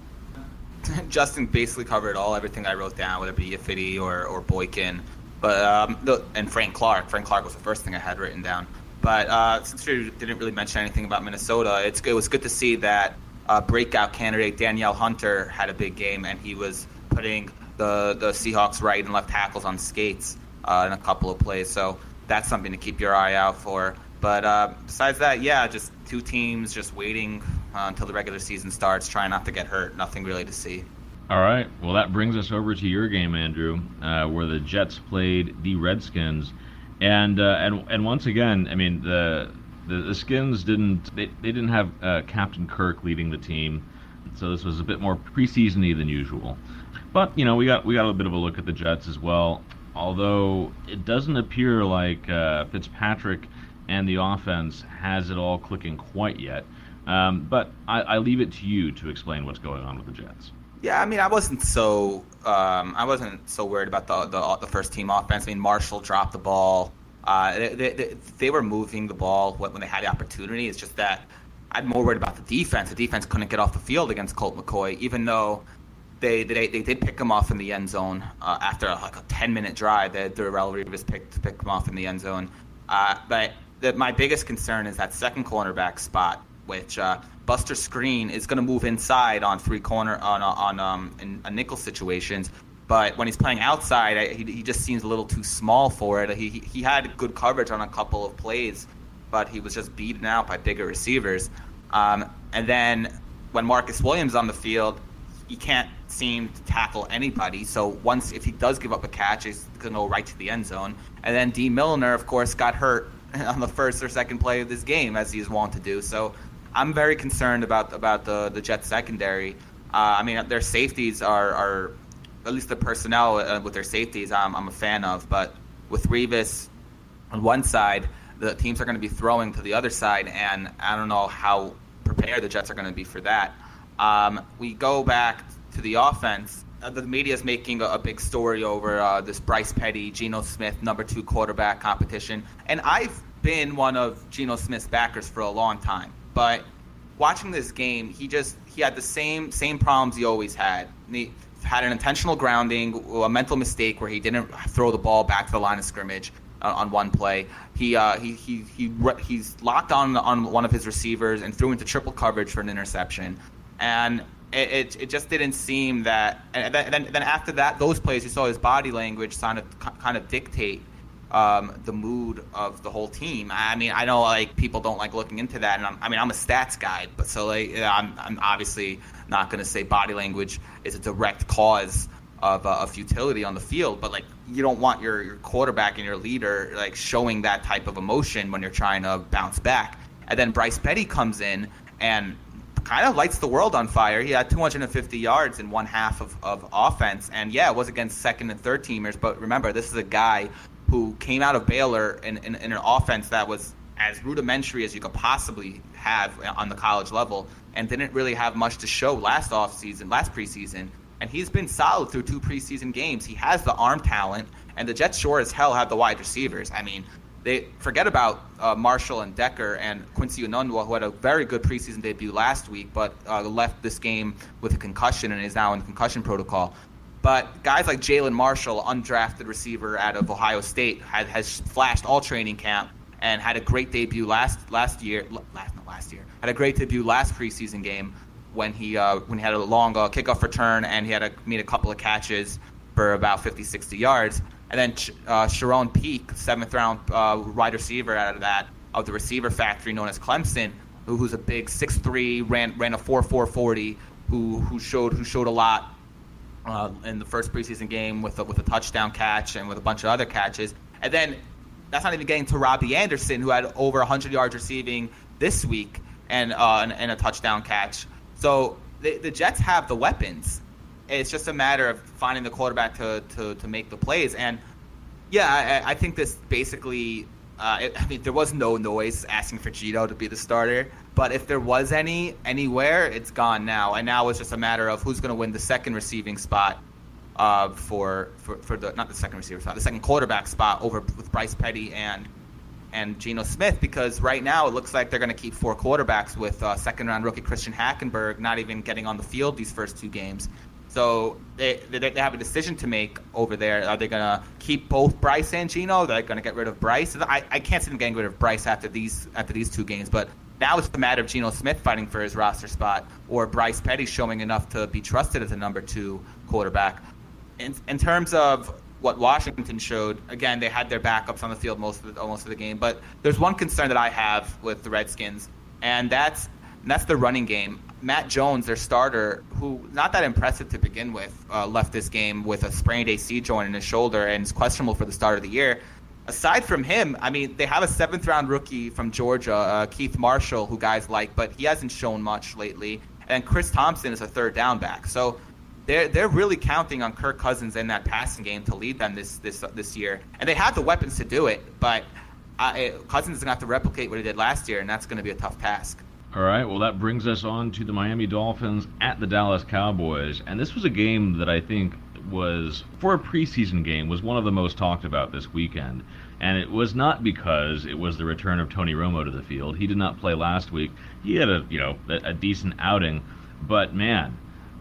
Justin basically covered everything I wrote down, whether it be Ifedi or Boykin, but and Frank Clark. Frank Clark was the first thing I had written down. But since we didn't really mention anything about Minnesota, it was good to see that breakout candidate Danielle Hunter had a big game, and he was putting the Seahawks right and left tackles on skates in a couple of plays. So that's something to keep your eye out for. But besides that, just two teams just waiting until the regular season starts, trying not to get hurt. Nothing really to see. All right. Well, that brings us over to your game, Andrew, where the Jets played the Redskins. And once again, I mean, the Skins didn't have Captain Kirk leading the team, so this was a bit more preseason-y than usual. But we got a bit of a look at the Jets as well. Although it doesn't appear like Fitzpatrick and the offense has it all clicking quite yet. But I leave it to you to explain what's going on with the Jets. Yeah, I mean, I wasn't so worried about the first team offense. I mean, Marshall dropped the ball. They were moving the ball when they had the opportunity. It's just that I'm more worried about the defense. The defense couldn't get off the field against Colt McCoy, even though they did pick him off in the end zone after a 10-minute drive. Darrelle Revis picked him off in the end zone. But my biggest concern is that second cornerback spot, which Buster Skrine is going to move inside on three corner in nickel situations. But when he's playing outside, he just seems a little too small for it. He had good coverage on a couple of plays, but he was just beaten out by bigger receivers. And then when Marcus Williams is on the field, he can't seem to tackle anybody. So if he does give up a catch, he's going to go right to the end zone. And then D. Milliner, of course, got hurt on the first or second play of this game, as he's wont to do. So I'm very concerned about the Jets secondary. I mean, their safeties are at least the personnel with their safeties I'm a fan of. But with Revis on one side, the teams are going to be throwing to the other side, and I don't know how prepared the Jets are going to be for that. We go back to the offense. The media is making a big story over this Bryce Petty, Geno Smith, number 2 quarterback competition. And I've been one of Geno Smith's backers for a long time. But watching this game, he had the same problems he always had. He had an intentional grounding, a mental mistake where he didn't throw the ball back to the line of scrimmage on one play. He's locked on one of his receivers and threw into triple coverage for an interception. And it just didn't seem that. And then after that, those plays, you saw his body language kind of dictate the mood of the whole team. I mean, I know people don't like looking into that, and I'm a stats guy, but so I'm obviously not going to say body language is a direct cause of futility on the field, but you don't want your quarterback and your leader showing that type of emotion when you're trying to bounce back. And then Bryce Petty comes in and kind of lights the world on fire. He had 250 yards in one half of offense, and it was against second and third teamers, but remember, this is a guy who came out of Baylor in an offense that was as rudimentary as you could possibly have on the college level, and didn't really have much to show last preseason. And he's been solid through 2 preseason games. He has the arm talent, and the Jets sure as hell have the wide receivers. I mean, they forget about Marshall and Decker and Quincy Ununwa, who had a very good preseason debut last week, but left this game with a concussion and is now in concussion protocol. But guys like Jalen Marshall, undrafted receiver out of Ohio State, has flashed all training camp and had a great debut last preseason game when he had a long kickoff return and he made a couple of catches for about 50, 60 yards. And then Sharon Peak, 7th round wide receiver of the receiver factory known as Clemson, who's a big 6'3", ran a 4.40, who showed a lot in the first preseason game with a touchdown catch and with a bunch of other catches. And then that's not even getting to Robbie Anderson, who had over 100 yards receiving this week and a touchdown catch. So the Jets have the weapons. It's just a matter of finding the quarterback to make the plays. And yeah, I think this basically. There was no noise asking for Geno to be the starter, but if there was anywhere, it's gone now. And now it's just a matter of who's going to win the second receiving spot for the not the second receiver spot, the second quarterback spot with Bryce Petty and Geno Smith, because right now it looks like they're going to keep 4 quarterbacks with second-round rookie Christian Hackenberg not even getting on the field these first 2 games. So they have a decision to make over there. Are they going to keep both Bryce and Geno? They're going to get rid of Bryce. I can't see them getting rid of Bryce after these 2 games. But now it's the matter of Geno Smith fighting for his roster spot or Bryce Petty showing enough to be trusted as a number 2 quarterback. In terms of what Washington showed, again, they had their backups on the field most of the game. But there's one concern that I have with the Redskins, and that's the running game. Matt Jones, their starter, who not that impressive to begin with, left this game with a sprained AC joint in his shoulder and is questionable for the start of the year. Aside from him, they have a 7th-round rookie from Georgia, Keith Marshall, who guys like, but he hasn't shown much lately. And Chris Thompson is a 3rd down back. So they're really counting on Kirk Cousins in that passing game to lead them this year. And they have the weapons to do it, but Cousins is going to have to replicate what he did last year, and that's going to be a tough task. All right, well, that brings us on to the Miami Dolphins at the Dallas Cowboys. And this was a game that I think was, for a preseason game, was one of the most talked about this weekend. And it was not because it was the return of Tony Romo to the field. He did not play last week. He had a decent outing. But, man,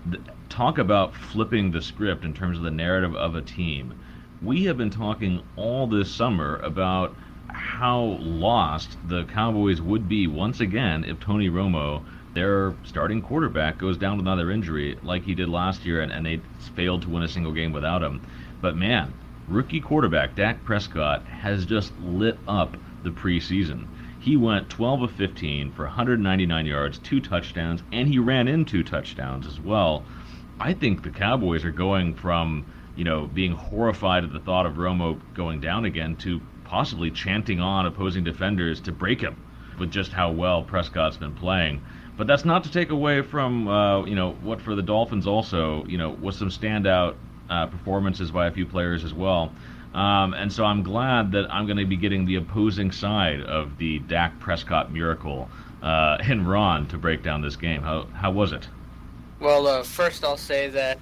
talk about flipping the script in terms of the narrative of a team. We have been talking all this summer about how lost the Cowboys would be once again if Tony Romo, their starting quarterback, goes down with another injury like he did last year and they failed to win a single game without him. But man, rookie quarterback Dak Prescott has just lit up the preseason. He went 12 of 15 for 199 yards, 2 touchdowns, and he ran in 2 touchdowns as well. I think the Cowboys are going from, being horrified at the thought of Romo going down again to possibly chanting on opposing defenders to break him with just how well Prescott's been playing. But that's not to take away from, what for the Dolphins also, was some standout performances by a few players as well. And so I'm glad that I'm going to be getting the opposing side of the Dak Prescott miracle in Ron to break down this game. How was it? Well, first I'll say that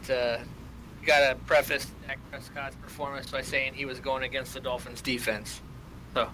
you got to preface Dak Prescott's performance by saying he was going against the Dolphins' defense. So,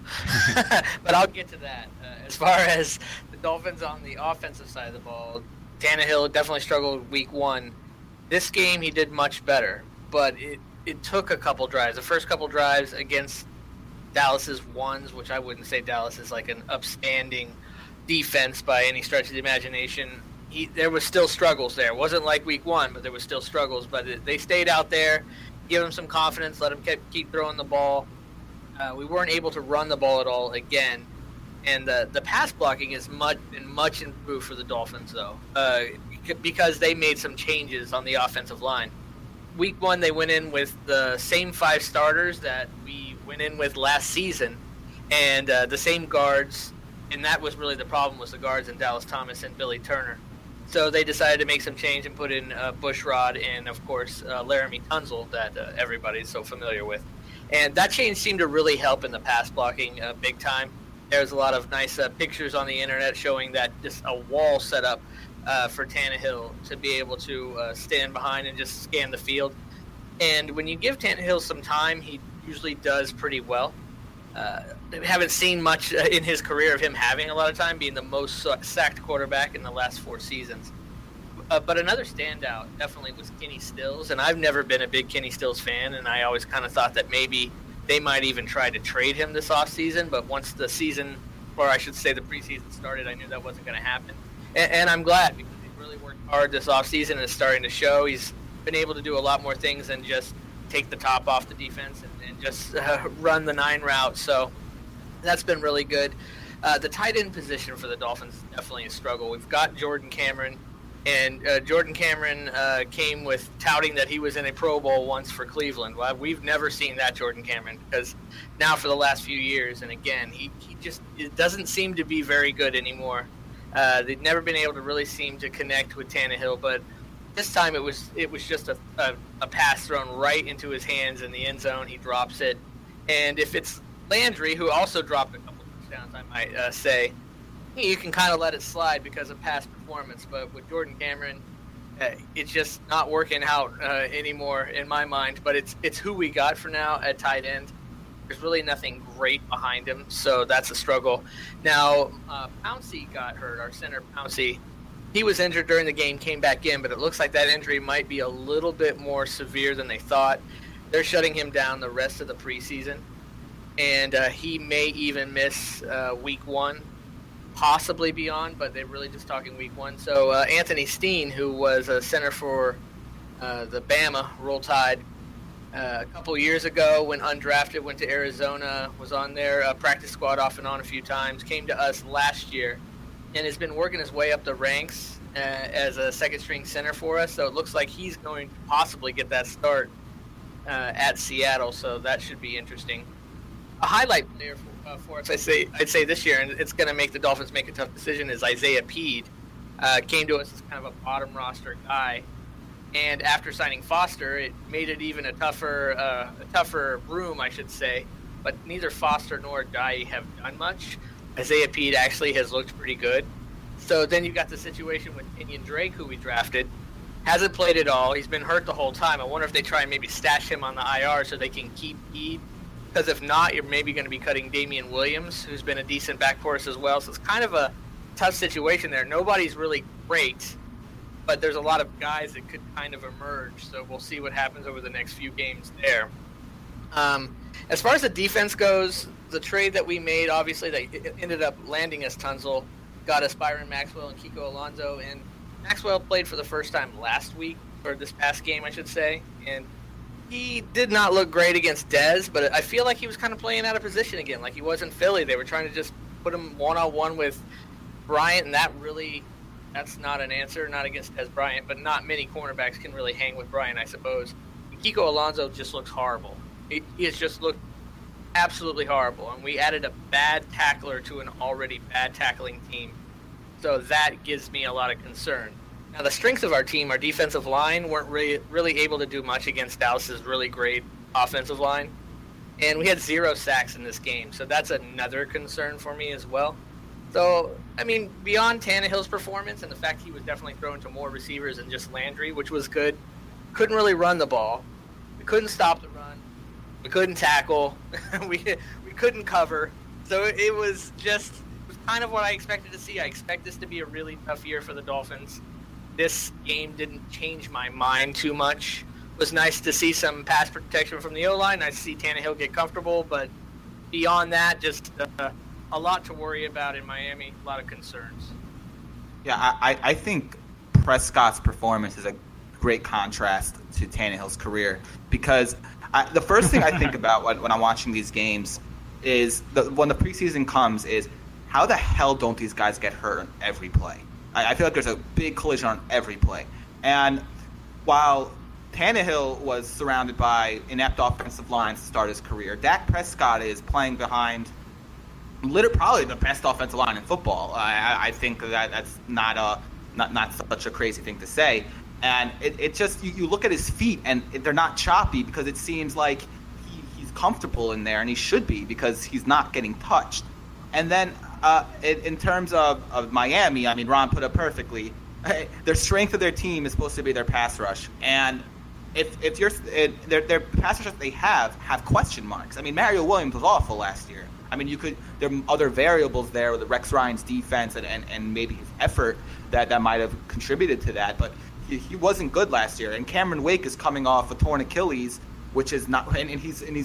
but I'll get to that. As far as the Dolphins on the offensive side of the ball, Tannehill definitely struggled week 1. This game he did much better, but it took a couple drives. The first couple drives against Dallas's ones, which I wouldn't say Dallas is like an upstanding defense by any stretch of the imagination. There was still struggles there. It wasn't like week 1, but there was still struggles. But they stayed out there, give them some confidence, let them keep throwing the ball. We weren't able to run the ball at all again. And the pass blocking is much improved for the Dolphins, though, because they made some changes on the offensive line. Week 1, they went in with the same 5 starters that we went in with last season, and the same guards. And that was really the problem, was the guards in Dallas Thomas and Billy Turner. So they decided to make some change and put in Bushrod and, of course, Laramie Tunzel that everybody's so familiar with. And that change seemed to really help in the pass blocking big time. There's a lot of nice pictures on the internet showing that just a wall set up for Tannehill to be able to stand behind and just scan the field. And when you give Tannehill some time, he usually does pretty well. We haven't seen much in his career of him having a lot of time, being the most sacked quarterback in the last 4 seasons. But another standout definitely was Kenny Stills, and I've never been a big Kenny Stills fan, and I always kind of thought that maybe they might even try to trade him this offseason. But once the season, or I should say the preseason started, I knew that wasn't going to happen. And I'm glad, because he's really worked hard this offseason and it's starting to show. He's been able to do a lot more things than just take the top off the defense and just run the 9 route. So that's been really good. The tight end position for the Dolphins is definitely a struggle. We've got Jordan Cameron, and Jordan Cameron came with touting that he was in a Pro Bowl once for Cleveland. Well, we've never seen that Jordan Cameron, because now for the last few years, and again, he just it doesn't seem to be very good anymore. They've never been able to really seem to connect with Tannehill, but this time it was just a pass thrown right into his hands in the end zone. He drops it, and if it's Landry, who also dropped a couple touchdowns, I might say, you can kind of let it slide because of past performance. But with Jordan Cameron, it's just not working out anymore in my mind. But it's who we got for now at tight end. There's really nothing great behind him, so that's a struggle. Now, Pouncey got hurt, our center Pouncey. He was injured during the game, came back in, but it looks like that injury might be a little bit more severe than they thought. They're shutting him down the rest of the preseason, and he may even miss week 1, possibly beyond, but they're really just talking week 1. So Anthony Steen, who was a center for the Bama Roll Tide a couple years ago when undrafted, went to Arizona, was on their practice squad off and on a few times, came to us last year, and has been working his way up the ranks as a second-string center for us. So it looks like he's going to possibly get that start at Seattle, so that should be interesting. A highlight player for us, I'd say this year, and it's going to make the Dolphins make a tough decision, is Isaiah Peed. Came to us as kind of a bottom roster guy, and after signing Foster, it made it even a tougher room, I should say. But neither Foster nor Dye have done much. Isaiah Peed actually has looked pretty good. So then you've got the situation with Kenyon Drake, who we drafted. Hasn't played at all. He's been hurt the whole time. I wonder if they try and maybe stash him on the IR so they can keep Peed. Because if not, you're maybe going to be cutting Damian Williams, who's been a decent back for us as well. So it's kind of a tough situation there. Nobody's really great, but there's a lot of guys that could kind of emerge. So we'll see what happens over the next few games there. As far as the defense goes, the trade that we made, obviously, that ended up landing us Tunzel, got us Byron Maxwell and Kiko Alonso. And Maxwell played for the first time last week, or this past game, I should say. And he did not look great against Dez, but I feel like he was kind of playing out of position again, like he was in Philly. They were trying to just put him one-on-one with Bryant, and that's not an answer, not against Dez Bryant, but not many cornerbacks can really hang with Bryant, I suppose. And Kiko Alonso just looks horrible. He has just looked absolutely horrible, and we added a bad tackler to an already bad tackling team. So that gives me a lot of concern. Now, the strengths of our team, our defensive line, weren't really able to do much against Dallas's really great offensive line. And we had 0 sacks in this game, so that's another concern for me as well. So, I mean, beyond Tannehill's performance and the fact he was definitely thrown to more receivers than just Landry, which was good, couldn't really run the ball. We couldn't stop the run. We couldn't tackle. we couldn't cover. So it was kind of what I expected to see. I expect this to be a really tough year for the Dolphins. This game didn't change my mind too much. It was nice to see some pass protection from the O-line. Nice to see Tannehill get comfortable. But beyond that, just a lot to worry about in Miami. A lot of concerns. Yeah, I think Prescott's performance is a great contrast to Tannehill's career, because the first thing I think about when I'm watching these games is when the preseason comes is how the hell don't these guys get hurt on every play? I feel like there's a big collision on every play. And while Tannehill was surrounded by inept offensive lines to start his career, Dak Prescott is playing behind probably the best offensive line in football. I think that's not such a crazy thing to say. And it just, you look at his feet and they're not choppy, because it seems like he's comfortable in there, and he should be, because he's not getting touched. And then in terms of Miami, I mean, Ron put it perfectly. Their strength of their team is supposed to be their pass rush. And if you're their pass rush that they have question marks. I mean, Mario Williams was awful last year. I mean, there are other variables there with the Rex Ryan's defense and maybe his effort that might have contributed to that. But he wasn't good last year. And Cameron Wake is coming off a torn Achilles, which is not, and he's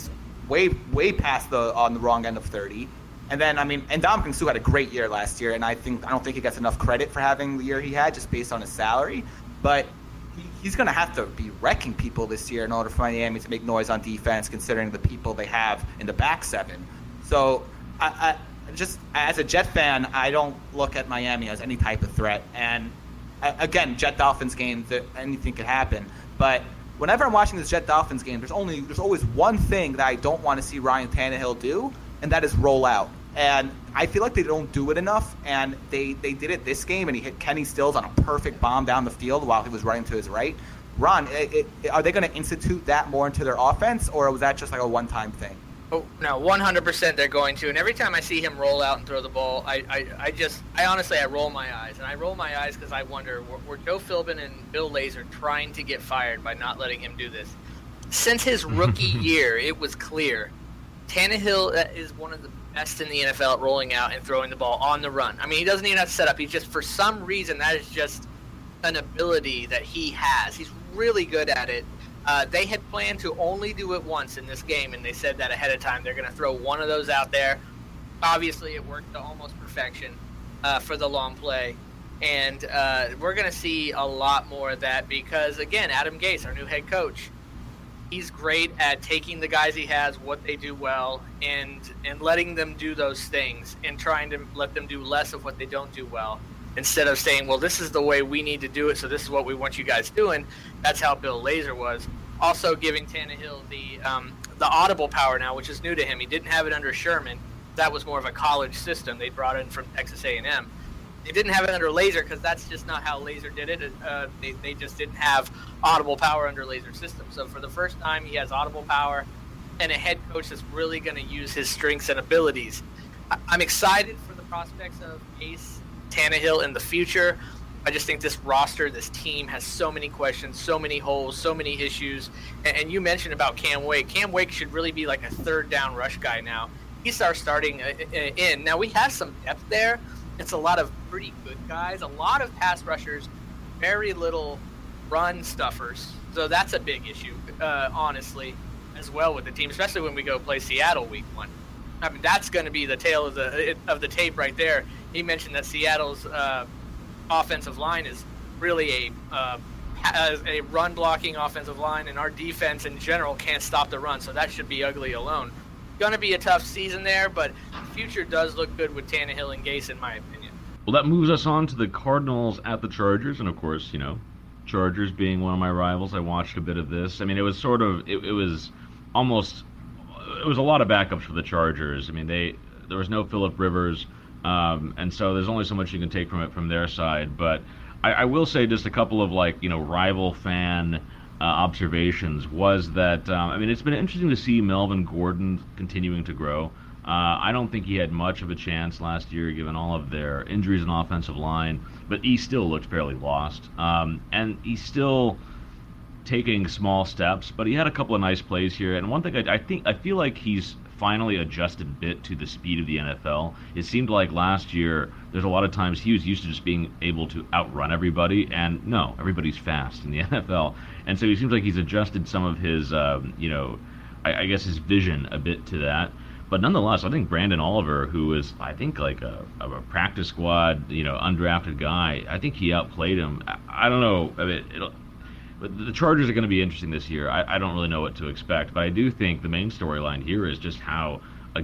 way past on the wrong end of 30. And then, and Ndamukong Suh had a great year last year, and I don't think he gets enough credit for having the year he had just based on his salary. But he's going to have to be wrecking people this year in order for Miami to make noise on defense, considering the people they have in the back seven. So, I just as a Jet fan, I don't look at Miami as any type of threat. And again, Jet Dolphins game, anything could happen. But whenever I'm watching this Jet Dolphins game, there's always one thing that I don't want to see Ryan Tannehill do, and that is roll out. And I feel like they don't do it enough, and they did it this game, and he hit Kenny Stills on a perfect bomb down the field while he was running to his right. Ron, are they going to institute that more into their offense, or was that just like a one-time thing? Oh, no, 100% they're going to. And every time I see him roll out and throw the ball, I honestly roll my eyes. And I roll my eyes because I wonder, were Joe Philbin and Bill Lazor trying to get fired by not letting him do this? Since his rookie year, it was clear. Tannehill is one of the best in the NFL at rolling out and throwing the ball on the run. He doesn't even have to set up. He's just, for some reason, that is just an ability that he has. He's really good at it. They had planned to only do it once in this game, and they said that ahead of time. They're going to throw one of those out there. Obviously, it worked to almost perfection for the long play. And we're going to see a lot more of that because, again, Adam Gase, our new head coach, he's great at taking the guys he has, what they do well, and letting them do those things and trying to let them do less of what they don't do well. Instead of saying, well, this is the way we need to do it, so this is what we want you guys doing. That's how Bill Lazor was. Also giving Tannehill the audible power now, which is new to him. He didn't have it under Sherman. That was more of a college system. They brought in from Texas A&M. They didn't have it under Lazor because that's just not how Lazor did it. They just didn't have audible power under Lazor's system. So for the first time, he has audible power and a head coach that's really going to use his strengths and abilities. I'm excited for the prospects of Gase, Tannehill in the future. I just think this roster, this team has so many questions, so many holes, so many issues. And you mentioned about Cam Wake. Cam Wake should really be like a third down rush guy now. He starts starting in. Now we have some depth there. It's a lot of pretty good guys, a lot of pass rushers, very little run stuffers. So that's a big issue, honestly, as well with the team, especially when we go play Seattle week 1. That's going to be the tail of the tape right there. He mentioned that Seattle's offensive line is really a run-blocking offensive line, and our defense in general can't stop the run, so that should be ugly alone. Going to be a tough season there, but the future does look good with Tannehill and Gase, in my opinion. Well, that moves us on to the Cardinals at the Chargers, and of course, Chargers being one of my rivals, I watched a bit of this. It was sort of, it was almost, it was a lot of backups for the Chargers. There was no Phillip Rivers, and so there's only so much you can take from it from their side. But I will say just a couple of rival fan observations was that it's been interesting to see Melvin Gordon continuing to grow. I don't think he had much of a chance last year given all of their injuries in offensive line, but he still looked fairly lost. And he's still taking small steps, but he had a couple of nice plays here. And one thing I feel like he's finally adjusted a bit to the speed of the NFL. It seemed like last year there's a lot of times he was used to just being able to outrun everybody, and no, everybody's fast in the NFL. And so he seems like he's adjusted some of his, I guess his vision a bit to that. But nonetheless, I think Brandon Oliver, who is, I think, like a practice squad, undrafted guy, I think he outplayed him. I don't know. But the Chargers are going to be interesting this year. I don't really know what to expect, but I do think the main storyline here is just how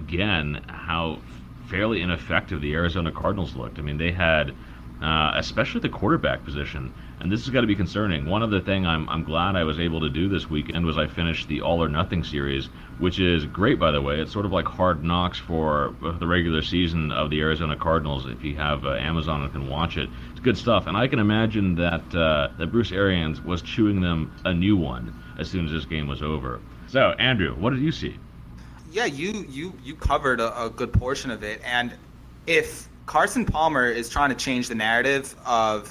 fairly ineffective the Arizona Cardinals looked. They had, especially the quarterback position, and this has got to be concerning. One other thing I'm glad I was able to do this weekend was I finished the All or Nothing series, which is great, by the way. It's sort of like Hard Knocks for the regular season of the Arizona Cardinals. If you have Amazon and can watch it, it's good stuff. And I can imagine that Bruce Arians was chewing them a new one as soon as this game was over. So, Andrew, what did you see? Yeah, you covered a good portion of it. And if Carson Palmer is trying to change the narrative of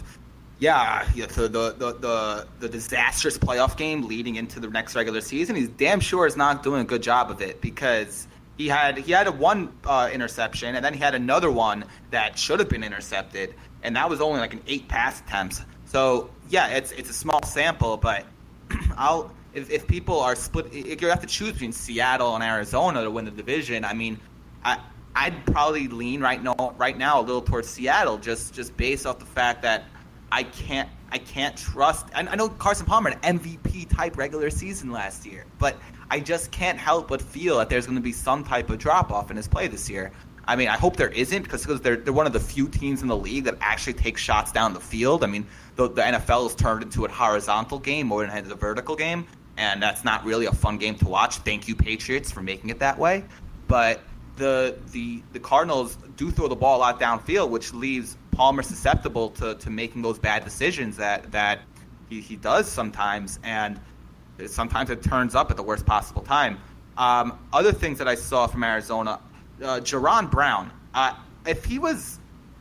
the disastrous playoff game leading into the next regular season, he's damn sure is not doing a good job of it, because he had a one interception, and then he had another one that should have been intercepted, and that was only like an 8 pass attempts. So yeah, it's a small sample, but if people are split, if you have to choose between Seattle and Arizona to win the division, I mean, I'd probably lean right now a little towards Seattle, just based off the fact that I can't trust. I know Carson Palmer had an MVP type regular season last year, but I just can't help but feel that there's going to be some type of drop off in his play this year. I mean, I hope there isn't, because they're one of the few teams in the league that actually take shots down the field. I mean, the NFL has turned into a horizontal game more than it is a vertical game, and that's not really a fun game to watch. Thank you, Patriots, for making it that way. But the Cardinals do throw the ball a lot downfield, which leaves Palmer susceptible to making those bad decisions that he does sometimes, and sometimes it turns up at the worst possible time. Other things that I saw from Arizona, Jaron Brown, if he was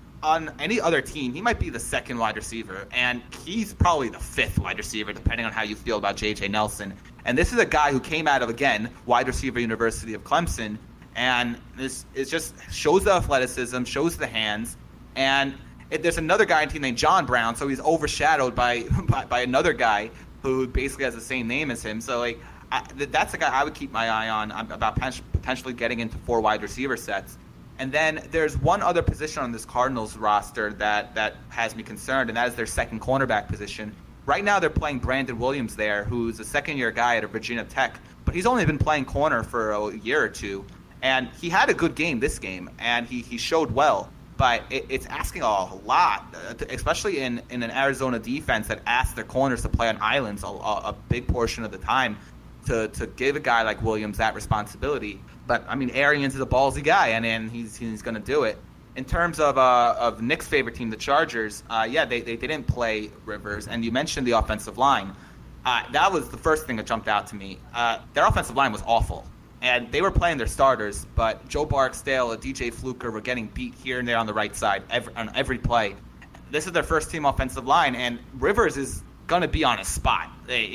on any other team, he might be the second wide receiver, and he's probably the fifth wide receiver, depending on how you feel about J.J. Nelson. And this is a guy who came out of, again, wide receiver University of Clemson, and it just shows the athleticism, shows the hands, and there's another guy on the team named John Brown, so he's overshadowed by another guy who basically has the same name as him. So like that's a guy I would keep my eye on about potentially getting into 4 wide receiver sets. And then there's one other position on this Cardinals roster that has me concerned, and that is their second cornerback position. Right now they're playing Brandon Williams there, who's a second-year guy at Virginia Tech, but he's only been playing corner for a year or two. And he had a good game this game, and he showed well. But it's asking a lot, especially in an Arizona defense that asks their corners to play on islands a big portion of the time, to give a guy like Williams that responsibility. But, I mean, Arians is a ballsy guy, and he's going to do it. In terms of Nick's favorite team, the Chargers, they didn't play Rivers. And you mentioned the offensive line. That was the first thing that jumped out to me. Their offensive line was awful. And they were playing their starters, but Joe Barksdale and DJ Fluker were getting beat here and there on the right side on every play. This is their first team offensive line, and Rivers is going to be on his spot.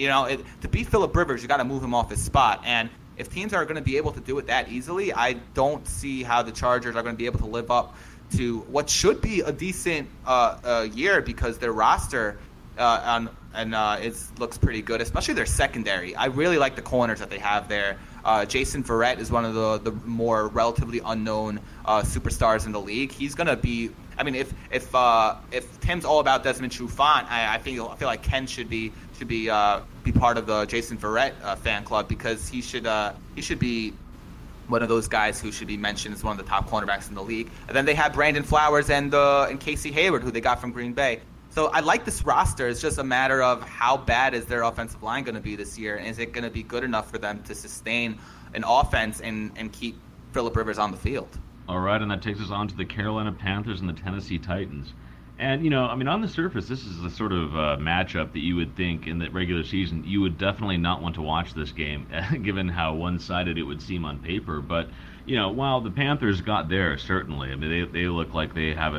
To beat Phillip Rivers, you got to move him off his spot. And if teams are going to be able to do it that easily, I don't see how the Chargers are going to be able to live up to what should be a decent year, because their roster looks pretty good, especially their secondary. I really like the corners that they have there. Jason Verrett is one of the more relatively unknown superstars in the league. He's going to be. I mean, if Tim's all about Desmond Trufant, I feel like Ken should be part of the Jason Verrett fan club, because he should be one of those guys who should be mentioned as one of the top cornerbacks in the league. And then they have Brandon Flowers and Casey Hayward, who they got from Green Bay. So I like this roster. It's just a matter of how bad is their offensive line going to be this year, and is it going to be good enough for them to sustain an offense and keep Phillip Rivers on the field? All right, and that takes us on to the Carolina Panthers and the Tennessee Titans. And, on the surface, this is the sort of matchup that you would think in the regular season you would definitely not want to watch this game, given how one-sided it would seem on paper. But, while the Panthers got there, certainly, I mean, they look like they have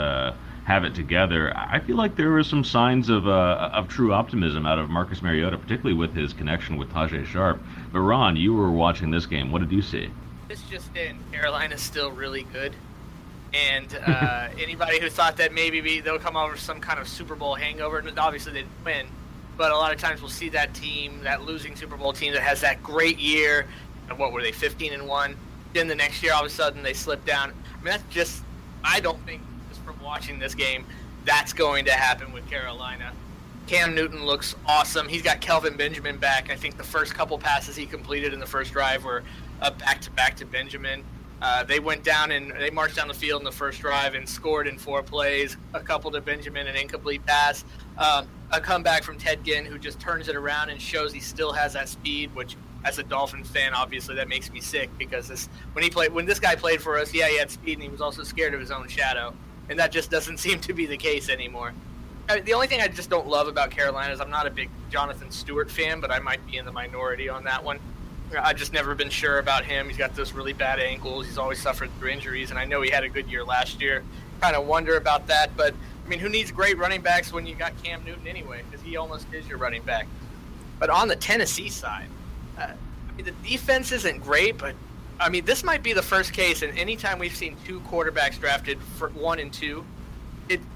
it together. I feel like there were some signs of true optimism out of Marcus Mariota, particularly with his connection with Tajay Sharp. But Ron, you were watching this game. What did you see? This just in, Carolina's still really good. And anybody who thought that maybe they'll come over some kind of Super Bowl hangover, and obviously they didn't win, but a lot of times we'll see that team, that losing Super Bowl team that has that great year, and what were they, 15-1? Then the next year, all of a sudden, they slip down. I mean, that's just, I don't think, just from watching this game, that's going to happen with Carolina. Cam Newton looks awesome. He's got Kelvin Benjamin back. I think the first couple passes he completed in the first drive were back-to-back to Benjamin. They went down and they marched down the field in the first drive and scored in 4 plays, a couple to Benjamin, an incomplete pass, a comeback from Ted Ginn, who just turns it around and shows he still has that speed, which as a Dolphins fan, obviously that makes me sick, because when this guy played for us, he had speed and he was also scared of his own shadow, and that just doesn't seem to be the case anymore. The only thing I just don't love about Carolina is I'm not a big Jonathan Stewart fan, but I might be in the minority on that one. I've just never been sure about him. He's got those really bad ankles. He's always suffered through injuries, and I know he had a good year last year. Kind of wonder about that, but, I mean, who needs great running backs when you got Cam Newton anyway, because he almost is your running back. But on the Tennessee side, the defense isn't great, but, I mean, this might be the first case, and anytime we've seen 2 quarterbacks drafted for 1 and 2,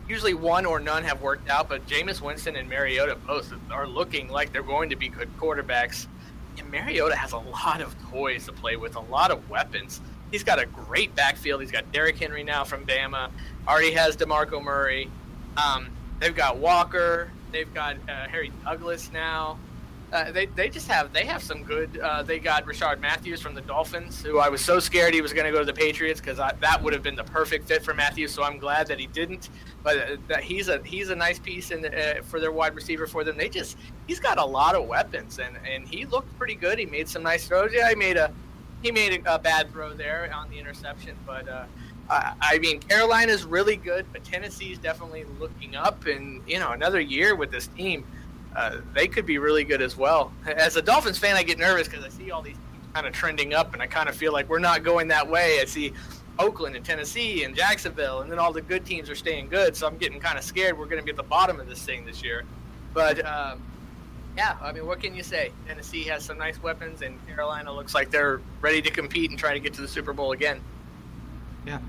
usually one or none have worked out, but Jameis Winston and Mariota both are looking like they're going to be good quarterbacks. And Mariota has a lot of toys to play with, a lot of weapons. He's got a great backfield. He's got Derrick Henry now from Bama. Already has DeMarco Murray. They've got Walker. They've got Harry Douglas now. They have some good. They got Rashard Matthews from the Dolphins, who I was so scared he was going to go to the Patriots because that would have been the perfect fit for Matthews. So I'm glad that he didn't. But that he's a nice piece for their wide receiver for them. He's got a lot of weapons, and he looked pretty good. He made some nice throws. Yeah, he made a bad throw there on the interception, but. I mean, Carolina's really good, but Tennessee's definitely looking up, and another year with this team. They could be really good as well. As a Dolphins fan, I get nervous because I see all these teams kind of trending up, and I kind of feel like we're not going that way. I see Oakland and Tennessee and Jacksonville, and then all the good teams are staying good, so I'm getting kind of scared we're going to be at the bottom of this thing this year. But, yeah, I mean, what can you say? Tennessee has some nice weapons, and Carolina looks like they're ready to compete and try to get to the Super Bowl again. Yeah.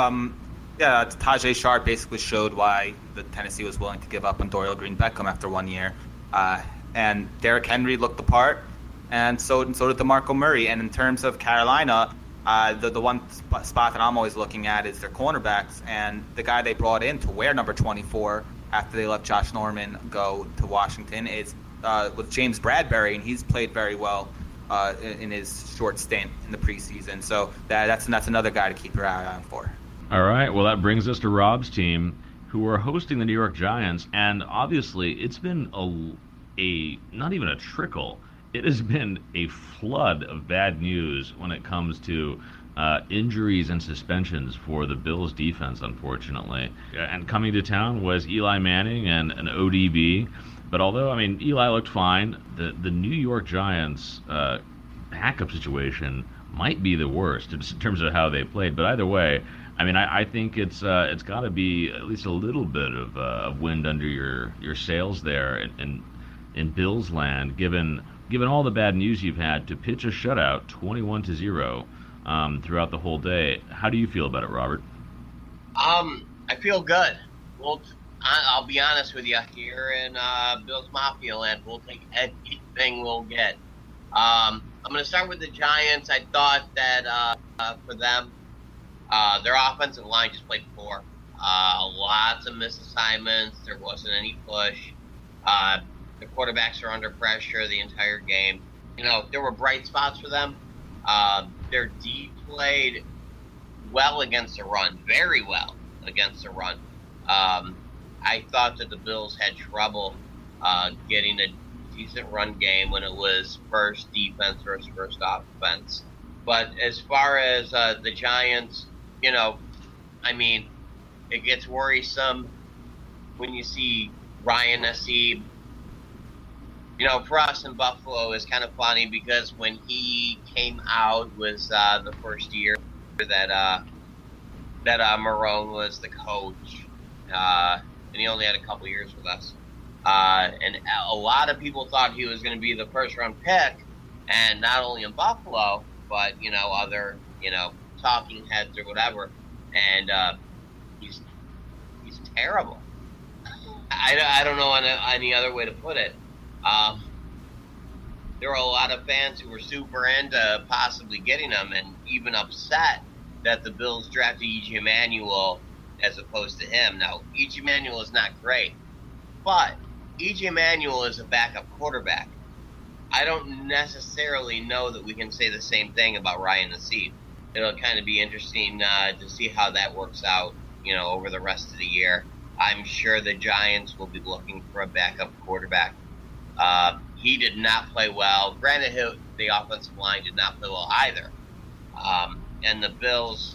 Tajay Sharp basically showed why the Tennessee was willing to give up on Dorial Green-Beckham after 1 year. And Derrick Henry looked the part, and so did DeMarco Murray. And in terms of Carolina, the one spot that I'm always looking at is their cornerbacks. And the guy they brought in to wear number 24 after they let Josh Norman go to Washington is with James Bradbury, and he's played very well in his short stint in the preseason. So that's another guy to keep your eye on for. All right, well, that brings us to Rob's team, who are hosting the New York Giants, and obviously it's been a not even a trickle. It has been a flood of bad news when it comes to injuries and suspensions for the Bills defense, unfortunately. And coming to town was Eli Manning and an ODB. But although, I mean, Eli looked fine, the New York Giants backup situation might be the worst in terms of how they played. But either way, I mean, I think it's got to be at least a little bit of wind under your sails there in Bills land, given all the bad news you've had, to pitch a shutout 21-0 throughout the whole day. How do you feel about it, Robert? I feel good. Well, I'll be honest with you. Here in Bills Mafia land, we'll take anything we'll get. I'm going to start with the Giants. I thought that for them, their offensive line just played poor. Lots of misassignments. There wasn't any push. The quarterbacks are under pressure the entire game. There were bright spots for them. Their D played well against the run, very well against the run. I thought that the Bills had trouble getting a decent run game when it was first defense versus first offense. But as far as the Giants, I mean, it gets worrisome when you see Ryan Nassib. For us in Buffalo, is kind of funny because when he came out was the first year that Marone was the coach, and he only had a couple years with us. And a lot of people thought he was going to be the first-round pick, and not only in Buffalo, but other talking heads or whatever. And he's terrible. I don't know any other way to put it. There were a lot of fans who were super into possibly getting him, and even upset that the Bills drafted E.J. Manuel as opposed to him. Now, E.J. Manuel is not great, but E.J. Manuel is a backup quarterback. I don't necessarily know that we can say the same thing about Ryan Nassib. It'll kind of be interesting to see how that works out, over the rest of the year. I'm sure the Giants will be looking for a backup quarterback. He did not play well. Granted, the offensive line did not play well either. And the Bills,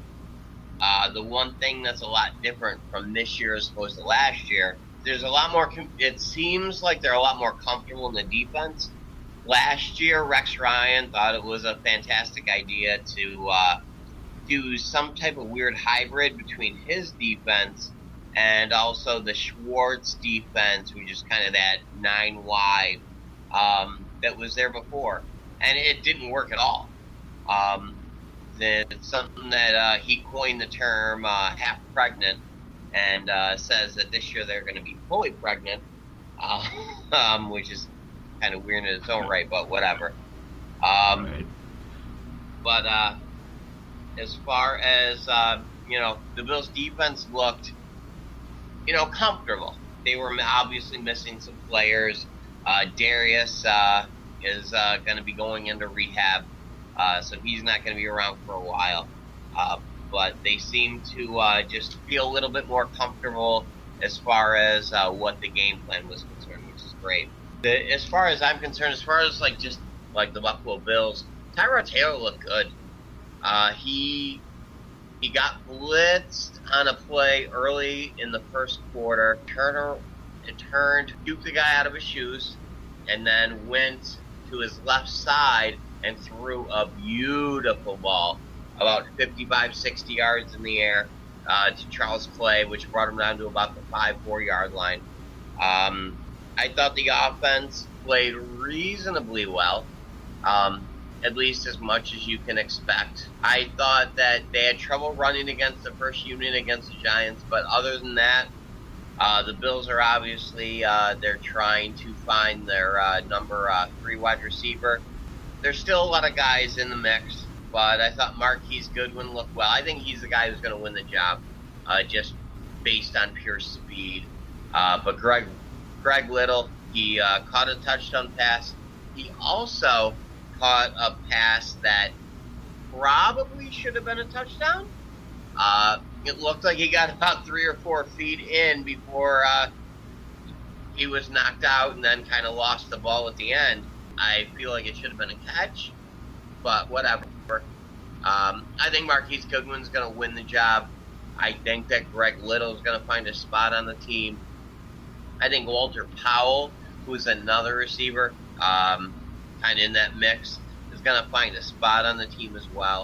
the one thing that's a lot different from this year as opposed to last year, there's a lot more. It seems like they're a lot more comfortable in the defense. Last year, Rex Ryan thought it was a fantastic idea to do some type of weird hybrid between his defense and also the Schwartz defense, which is kind of that 9 wide that was there before. And it didn't work at all. It's something that he coined the term half pregnant. and says that this year they're going to be fully pregnant, which is kind of weird in its own right, but whatever. Right. But as far as, the Bills' defense looked, comfortable. They were obviously missing some players. Darius is going to be going into rehab, so he's not going to be around for a while. But they seem to just feel a little bit more comfortable as far as what the game plan was concerned, which is great. As far as I'm concerned, as far as the Buffalo Bills, Tyrod Taylor looked good. He got blitzed on a play early in the first quarter, duped the guy out of his shoes, and then went to his left side and threw a beautiful ball about 55, 60 yards in the air to Charles Clay, which brought him down to about the 5-4 yard line. I thought the offense played reasonably well, at least as much as you can expect. I thought that they had trouble running against the first unit against the Giants, but other than that, the Bills are obviously, they're trying to find their number 3 wide receiver. There's still a lot of guys in the mix, but I thought Marquise Goodwin looked well. I think he's the guy who's going to win the job, just based on pure speed. But Greg Little, he caught a touchdown pass. He also caught a pass that probably should have been a touchdown. It looked like he got about 3 or 4 feet in before he was knocked out and then kind of lost the ball at the end. I feel like it should have been a catch, but whatever. I think Marquise Goodwin's going to win the job. I think that Greg Little is going to find a spot on the team. I think Walter Powell, who's another receiver, kind of in that mix, is going to find a spot on the team as well.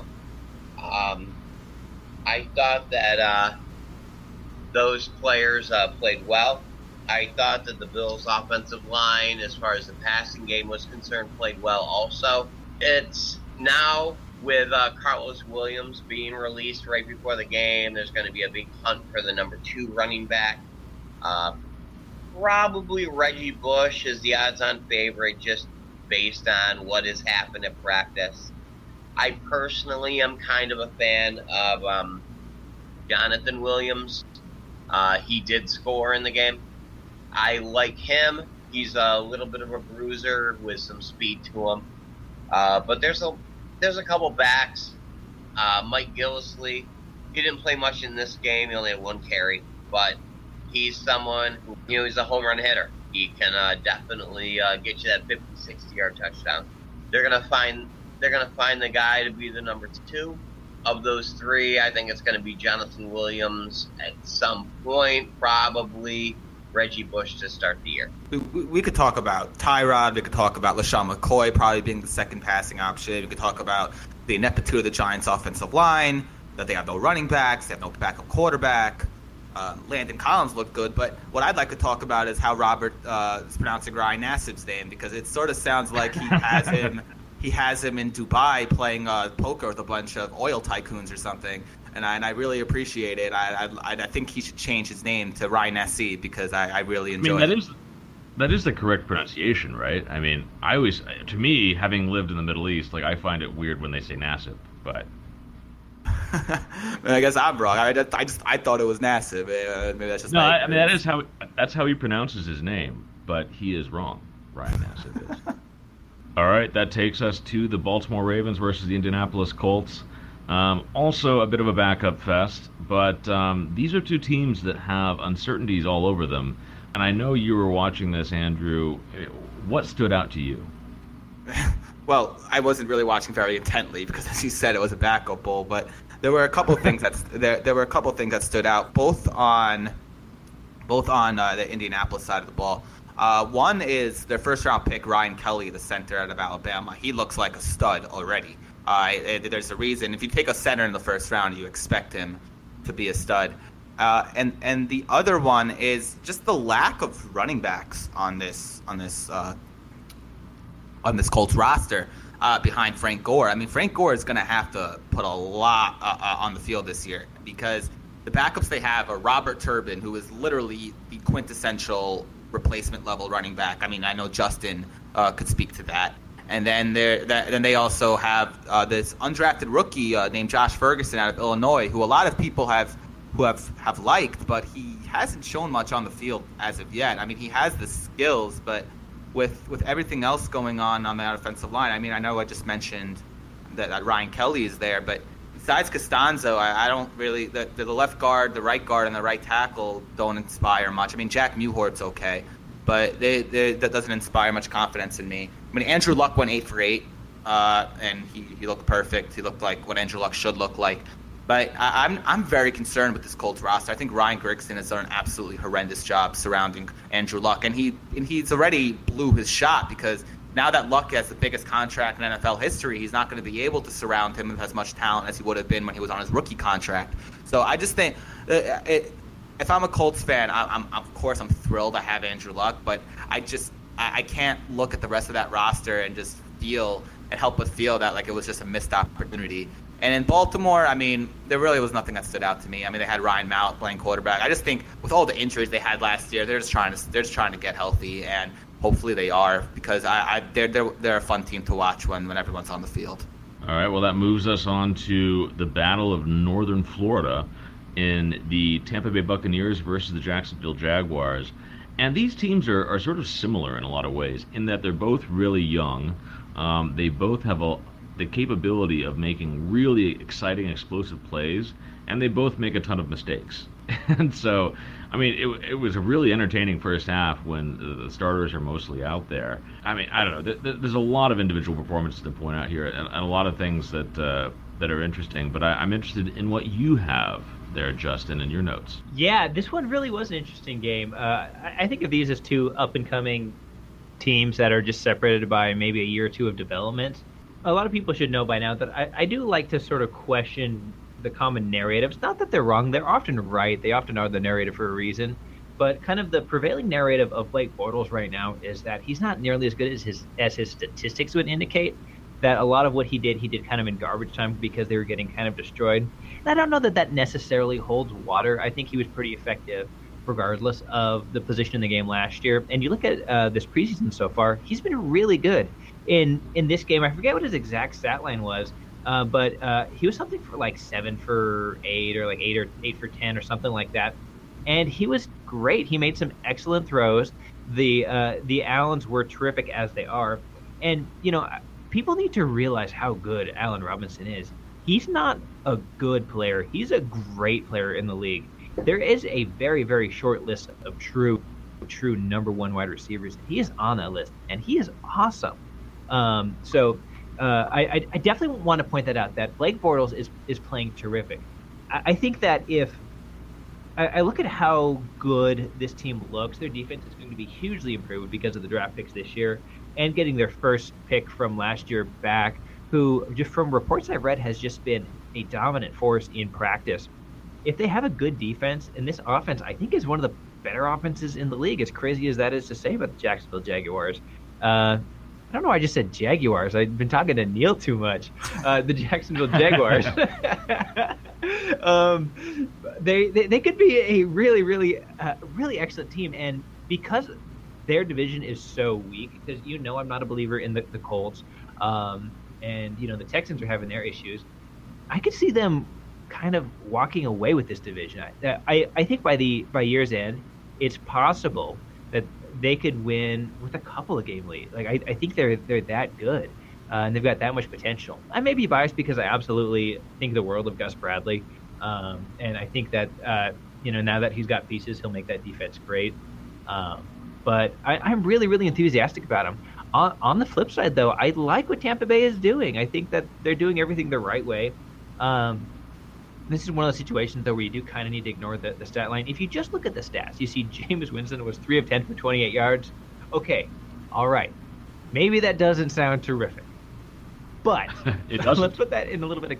I thought that those players played well. I thought that the Bills' offensive line, as far as the passing game was concerned, played well also. It's now with Carlos Williams being released right before the game, there's going to be a big hunt for the number 2 running back. Probably Reggie Bush is the odds-on favorite just based on what has happened at practice. I personally am kind of a fan of Jonathan Williams. He did score in the game. I like him. He's a little bit of a bruiser with some speed to him. But there's a couple backs. Mike Gillislee, he didn't play much in this game. He only had 1 carry. But he's someone who, he's a home run hitter. He can definitely get you that 50, 60-yard touchdown. They're gonna find the guy to be the number 2. Of those 3, I think it's going to be Jonathan Williams at some point, probably Reggie Bush to start the year. We could talk about Tyrod. We could talk about LaShawn McCoy probably being the second passing option. We could talk about the ineptitude of the Giants' offensive line, that they have no running backs, they have no backup quarterback. Landon Collins looked good, but what I'd like to talk about is how Robert is pronouncing Ryan Nassib's name, because it sort of sounds like he has him. He has him in Dubai playing poker with a bunch of oil tycoons or something, and I really appreciate it. I think he should change his name to Ryan Nassib because I really enjoy it. That is the correct pronunciation, right? I mean, to me, having lived in the Middle East, I find it weird when they say Nassib, but I guess I'm wrong. I thought it was Nassib. Maybe that's just that's how he pronounces his name, but he is wrong. Ryan Nassib is. All right, that takes us to the Baltimore Ravens versus the Indianapolis Colts. Also a bit of a backup fest, but these are 2 teams that have uncertainties all over them. And I know you were watching this, Andrew. What stood out to you? Well, I wasn't really watching very intently because, as you said, it was a backup bowl. But there were a couple of things that stood out, both on the Indianapolis side of the ball. One is their first-round pick, Ryan Kelly, the center out of Alabama. He looks like a stud already. There's a reason. If you take a center in the first round, you expect him to be a stud. And the other one is just the lack of running backs on this Colts roster behind Frank Gore. I mean, Frank Gore is going to have to put a lot on the field this year because the backups they have are Robert Turbin, who is literally the quintessential replacement level running back. I mean, I know Justin could speak to that. And then they also have this undrafted rookie named Josh Ferguson out of Illinois, who a lot of people have liked, but he hasn't shown much on the field as of yet. I mean, he has the skills, but with everything else going on the offensive line, I mean, I know I just mentioned that Ryan Kelly is there, but besides Costanzo, I don't really the left guard, the right guard, and the right tackle don't inspire much. I mean, Jack Mewhort's okay, but that doesn't inspire much confidence in me. I mean, Andrew Luck went 8 for 8, and he looked perfect. He looked like what Andrew Luck should look like. But I'm very concerned with this Colts roster. I think Ryan Grigson has done an absolutely horrendous job surrounding Andrew Luck, and he's already blew his shot because now that Luck has the biggest contract in NFL history, he's not going to be able to surround him with as much talent as he would have been when he was on his rookie contract. So I just think if I'm a Colts fan, of course I'm thrilled to have Andrew Luck, but I can't look at the rest of that roster and just help but feel that like it was just a missed opportunity. And in Baltimore, I mean, there really was nothing that stood out to me. I mean, they had Ryan Mallett playing quarterback. I just think with all the injuries they had last year, they're just trying to get healthy, and hopefully they are, because they're a fun team to watch when everyone's on the field. All right, well, that moves us on to the Battle of Northern Florida in the Tampa Bay Buccaneers versus the Jacksonville Jaguars. And these teams are sort of similar in a lot of ways in that they're both really young. They both have the capability of making really exciting, explosive plays, and they both make a ton of mistakes. And so, I mean, it was a really entertaining first half when the starters are mostly out there. I mean, I don't know. There's a lot of individual performances to point out here, and a lot of things that are interesting. But I'm interested in what you have there, Justin, in your notes. Yeah, this one really was an interesting game. I think of these as two up-and-coming teams that are just separated by maybe a year or two of development. A lot of people should know by now that I do like to sort of question the common narratives. Not that they're wrong. They're often right. They often are the narrative for a reason. But kind of the prevailing narrative of Blake Bortles right now is that he's not nearly as good as his statistics would indicate. That a lot of what he did kind of in garbage time because they were getting kind of destroyed. And I don't know that necessarily holds water. I think he was pretty effective regardless of the position in the game last year. And you look at this preseason so far, he's been really good. In this game, I forget what his exact stat line was, but he was something for like 7 for 8 or like 8 for 10 or something like that. And he was great. He made some excellent throws. The Allens were terrific as they are. And, you know, people need to realize how good Allen Robinson is. He's not a good player. He's a great player in the league. There is a very, very short list of true number one wide receivers. He is on that list, and he is awesome. So I definitely want to point that out, that Blake Bortles is playing terrific. I think that if I look at how good this team looks, their defense is going to be hugely improved because of the draft picks this year and getting their first pick from last year back, who, just from reports I've read, has just been a dominant force in practice. If they have a good defense, and this offense, I think, is one of the better offenses in the league, as crazy as that is to say about the Jacksonville Jaguars. I don't know why I just said Jaguars. I've been talking to Neil too much. The Jacksonville Jaguars. They could be a really, really, really excellent team. And because their division is so weak, because I'm not a believer in the Colts, and the Texans are having their issues, I could see them kind of walking away with this division. I think by year's end, it's possible that they could win with a couple of game leads. Like I think they're that good, and they've got that much potential. I may be biased because I absolutely think the world of Gus Bradley, and I think that now that he's got pieces, he'll make that defense great. But I'm really, really enthusiastic about him. On the flip side, though, I like what Tampa Bay is doing. I think that they're doing everything the right way. This is one of those situations, though, where you do kind of need to ignore the stat line. If you just look at the stats, you see Jameis Winston was 3 of 10 for 28 yards. Okay, all right. Maybe that doesn't sound terrific. But let's put that in a little bit of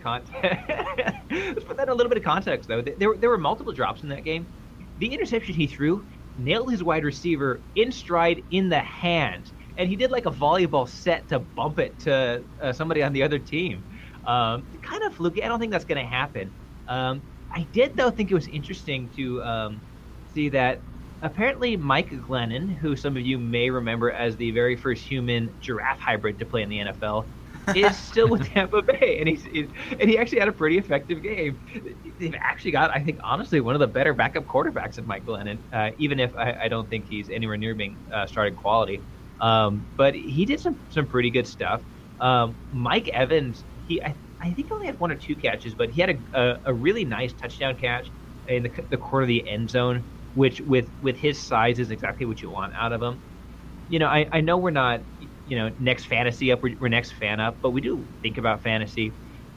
context. Though. There were multiple drops in that game. The interception he threw nailed his wide receiver in stride in the hand. And he did like a volleyball set to bump it to somebody on the other team. Kind of fluky. I don't think that's going to happen. I did, though, think it was interesting to see that apparently Mike Glennon, who some of you may remember as the very first human giraffe hybrid to play in the NFL, is still with Tampa Bay, and he actually had a pretty effective game. They've actually got, I think, honestly, one of the better backup quarterbacks in Mike Glennon, even if I don't think he's anywhere near being starting quality. But he did some pretty good stuff. Mike Evans, I think only had 1 or 2 catches, but he had a really nice touchdown catch in the corner of the end zone, which with his size is exactly what you want out of him. You know, I know we're not, next fantasy up, we're next fan up, but we do think about fantasy.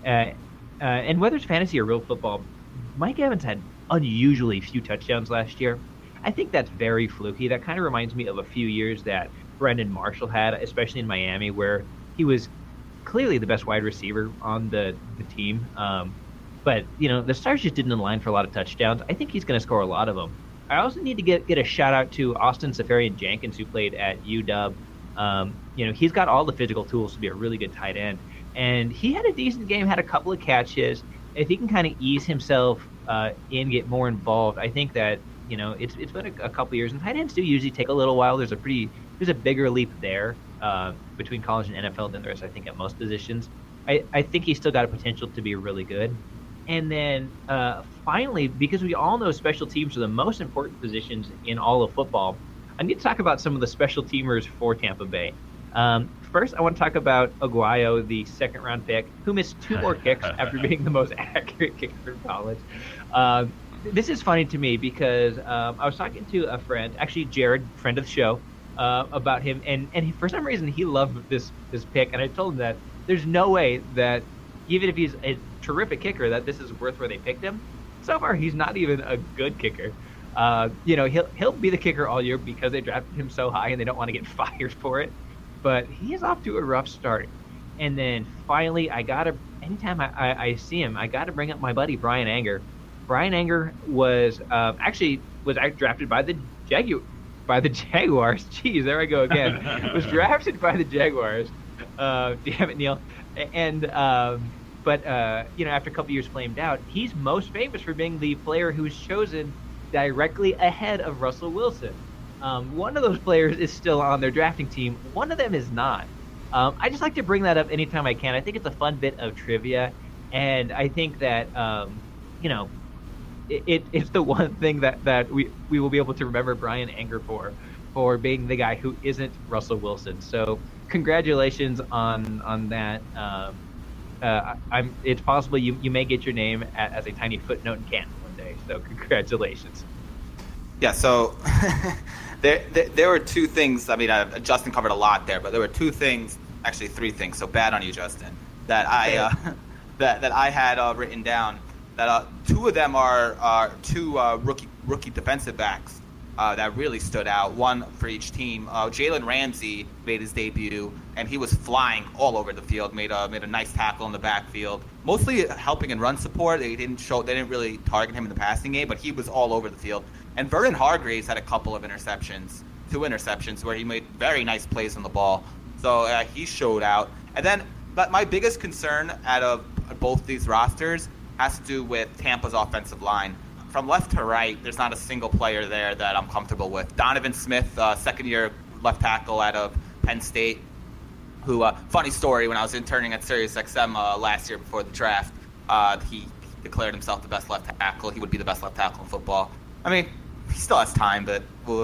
And whether it's fantasy or real football, Mike Evans had unusually few touchdowns last year. I think that's very fluky. That kind of reminds me of a few years that Brandon Marshall had, especially in Miami, where he was clearly the best wide receiver on the team. But, the stars just didn't align for a lot of touchdowns. I think he's going to score a lot of them. I also need to get a shout-out to Austin Seferian-Jenkins, who played at UW. He's got all the physical tools to be a really good tight end. And he had a decent game, had a couple of catches. If he can kind of ease himself in, get more involved, I think that, it's been a couple years. And tight ends do usually take a little while. There's a bigger leap there between college and NFL than there is, I think, at most positions. I think he's still got a potential to be really good. And then finally, because we all know special teams are the most important positions in all of football, I need to talk about some of the special teamers for Tampa Bay. First, I want to talk about Aguayo, the second-round pick, who missed 2 more kicks after being the most accurate kicker in college. This is funny to me because I was talking to a friend, actually Jared, friend of the show, about him, and for some reason he loved this pick, and I told him that there's no way that even if he's a terrific kicker that this is worth where they picked him. So far, he's not even a good kicker. He'll be the kicker all year because they drafted him so high and they don't want to get fired for it. But he is off to a rough start. And then finally, anytime I see him, I gotta bring up my buddy Bryan Anger. Bryan Anger was actually drafted by the Jaguars. Jeez, there I go again. Was drafted by the Jaguars. Damn it, Neil. And but after a couple years flamed out, he's most famous for being the player who was chosen directly ahead of Russell Wilson. One of those players is still on their drafting team. One of them is not. I just like to bring that up anytime I can. I think it's a fun bit of trivia, and I think that it's the one thing that we will be able to remember Bryan Anger for being the guy who isn't Russell Wilson. So congratulations on that. It's possible you may get your name as a tiny footnote in Canton one day. So congratulations. Yeah. So there were 2 things. I mean, Justin covered a lot there, but there were 2 things, actually 3 things. So bad on you, Justin. That I that I had written down. That 2 of them are 2 rookie defensive backs that really stood out. One for each team. Jalen Ramsey made his debut, and he was flying all over the field. Made a nice tackle in the backfield, mostly helping in run support. They didn't really target him in the passing game, but he was all over the field. And Vernon Hargreaves had a couple of interceptions, 2 interceptions, where he made very nice plays on the ball. So he showed out. And then, but my biggest concern out of both these rosters has to do with Tampa's offensive line. From left to right, there's not a single player there that I'm comfortable with. Donovan Smith, second-year left tackle out of Penn State, who, funny story, when I was interning at SiriusXM last year before the draft, he declared himself the best left tackle. He would be the best left tackle in football. I mean, he still has time, but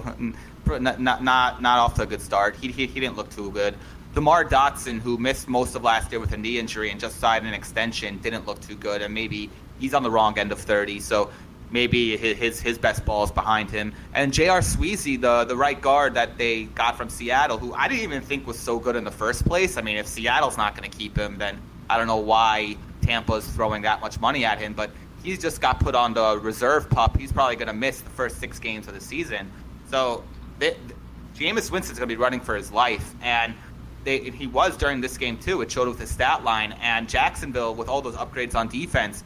not off to a good start. He didn't look too good. DeMar Dotson, who missed most of last year with a knee injury and just signed an extension, didn't look too good, and maybe he's on the wrong end of 30, so maybe his best ball is behind him. And J.R. Sweezy, the right guard that they got from Seattle, who I didn't even think was so good in the first place. I mean, if Seattle's not going to keep him, then I don't know why Tampa's throwing that much money at him, but he's just got put on the reserve pup. He's probably going to miss the first 6 games of the season. So Jameis Winston's going to be running for his life, and he was during this game too. It showed with his stat line. And Jacksonville, with all those upgrades on defense,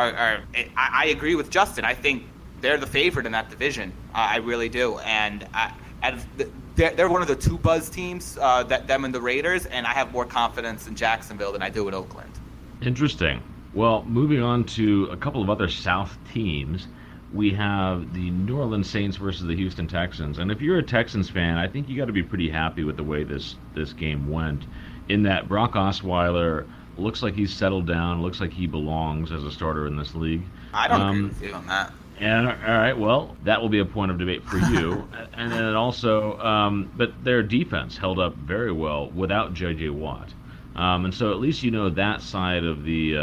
I agree with Justin. I think they're the favorite in that division. I really do. And they're one of the 2 buzz teams, them and the Raiders, and I have more confidence in Jacksonville than I do in Oakland. Interesting. Well, moving on to a couple of other South teams, we have the New Orleans Saints versus the Houston Texans. And if you're a Texans fan, I think you got to be pretty happy with the way this game went. In that Brock Osweiler looks like he's settled down, looks like he belongs as a starter in this league. I don't agree with you on that. And all right, well, that will be a point of debate for you. And then also, but their defense held up very well without J.J. Watt. And so at least you know that side of the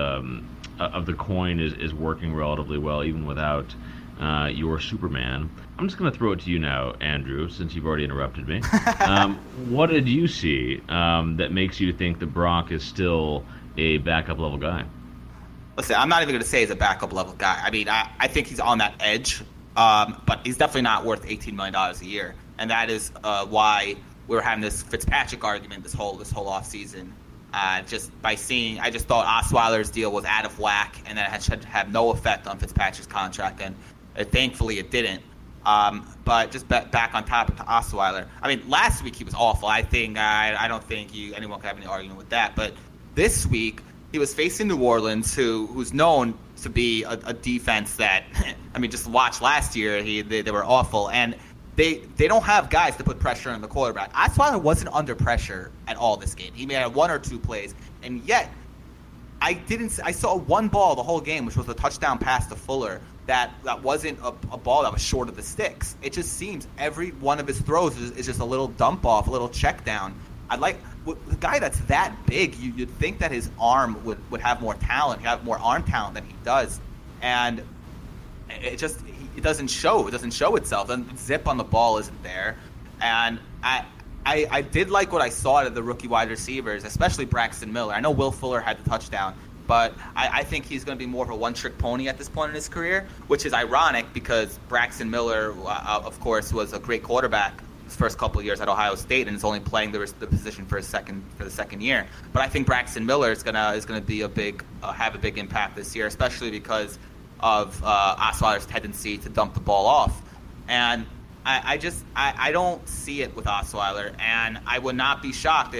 coin is working relatively well, even without your Superman. I'm just going to throw it to you now, Andrew, since you've already interrupted me. What did you see that makes you think that Brock is still a backup level guy? Listen, I'm not even going to say he's a backup level guy. I mean, I think he's on that edge, but he's definitely not worth $18 million a year, and that is why we were having this Fitzpatrick argument this whole offseason. Just by seeing, I just thought Osweiler's deal was out of whack, and that it should have no effect on Fitzpatrick's contract, and thankfully it didn't. But just back on topic to Osweiler. I mean, last week he was awful. I don't think anyone could have any argument with that. But this week he was facing New Orleans, who's known to be a defense that, I mean, just watch last year. They were awful, and they don't have guys to put pressure on the quarterback. Osweiler wasn't under pressure at all this game. He made one or two plays, and yet I saw one ball the whole game, which was a touchdown pass to Fuller. That wasn't a ball that was short of the sticks. It just seems every one of his throws is just a little dump off, a little check down. The guy that's that big, you'd think that his arm would have more talent, have more arm talent than he does, and it doesn't show. It doesn't show itself. And zip on the ball isn't there. And I did like what I saw out of the rookie wide receivers, especially Braxton Miller. I know Will Fuller had the touchdown, but I think he's going to be more of a one-trick pony at this point in his career, which is ironic because Braxton Miller, of course, was a great quarterback his first couple of years at Ohio State and is only playing the position for the second year. But I think Braxton Miller is going to be have a big impact this year, especially because of Osweiler's tendency to dump the ball off. And I don't see it with Osweiler, and I would not be shocked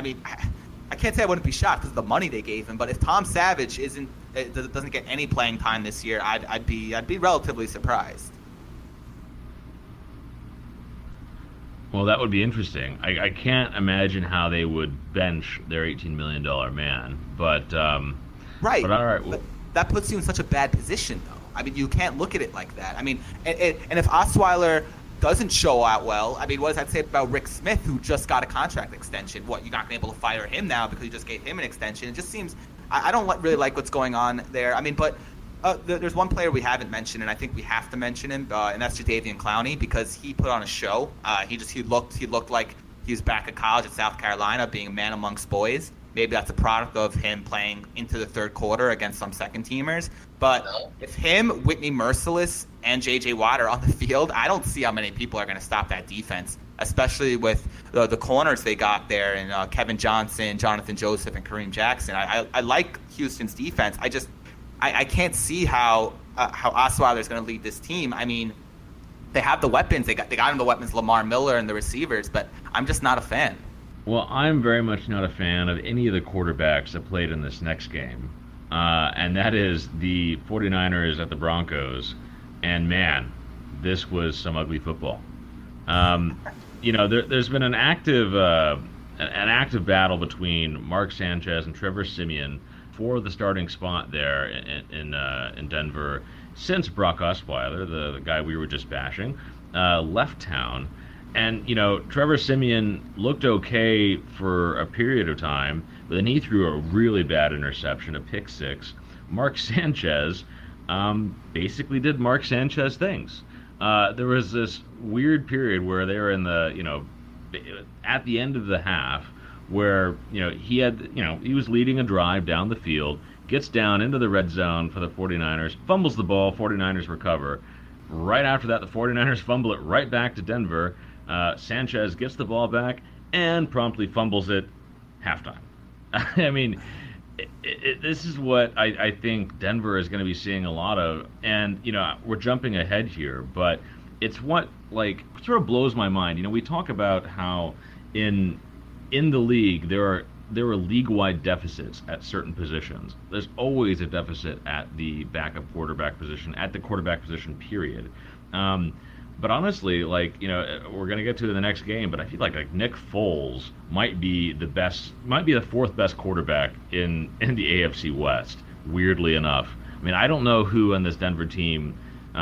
I can't say I wouldn't be shocked because of the money they gave him, but if Tom Savage doesn't get any playing time this year, I'd be relatively surprised. Well, that would be interesting. I can't imagine how they would bench their $18 million man, but right. But all right, but that puts you in such a bad position, though. I mean, you can't look at it like that. I mean, and if Osweiler doesn't show out well, I mean, what does that say about Rick Smith, who just got a contract extension? What, you're not going to be able to fire him now because you just gave him an extension? It just seems I don't really like what's going on there. I mean, but there's one player we haven't mentioned, and I think we have to mention him, and that's Jadeveon Clowney, because he put on a show. He looked like he was back at college at South Carolina, being a man amongst boys. Maybe that's a product of him playing into the third quarter against some second-teamers. But if him, Whitney Merciless, and J.J. Watt are on the field, I don't see how many people are going to stop that defense, especially with the corners they got there, and Kevin Johnson, Jonathan Joseph, and Kareem Jackson. I like Houston's defense. I can't see how Osweiler is going to lead this team. I mean, they have the weapons. They got him the weapons, Lamar Miller and the receivers, but I'm just not a fan. Well, I'm very much not a fan of any of the quarterbacks that played in this next game, and that is the 49ers at the Broncos. And man, this was some ugly football. There's been an active battle between Mark Sanchez and Trevor Siemian for the starting spot there in Denver since Brock Osweiler, the guy we were just bashing, left town. And, Trevor Siemian looked okay for a period of time, but then he threw a really bad interception, a pick six. Mark Sanchez basically did Mark Sanchez things. There was this weird period where they were in at the end of the half where, he was leading a drive down the field, gets down into the red zone for the 49ers, fumbles the ball, 49ers recover. Right after that, the 49ers fumble it right back to Denver. Sanchez gets the ball back and promptly fumbles it halftime. I mean, this is what I think Denver is going to be seeing a lot of. And, we're jumping ahead here, but it's what, sort of blows my mind. We talk about how in the league there are there were league-wide deficits at certain positions. There's always a deficit at the backup quarterback position, at the quarterback position, period. But honestly, like, you know, we're going to get to the next game, but I feel like Nick Foles might be the fourth best quarterback in the AFC West, weirdly enough. I mean, I don't know who on this Denver team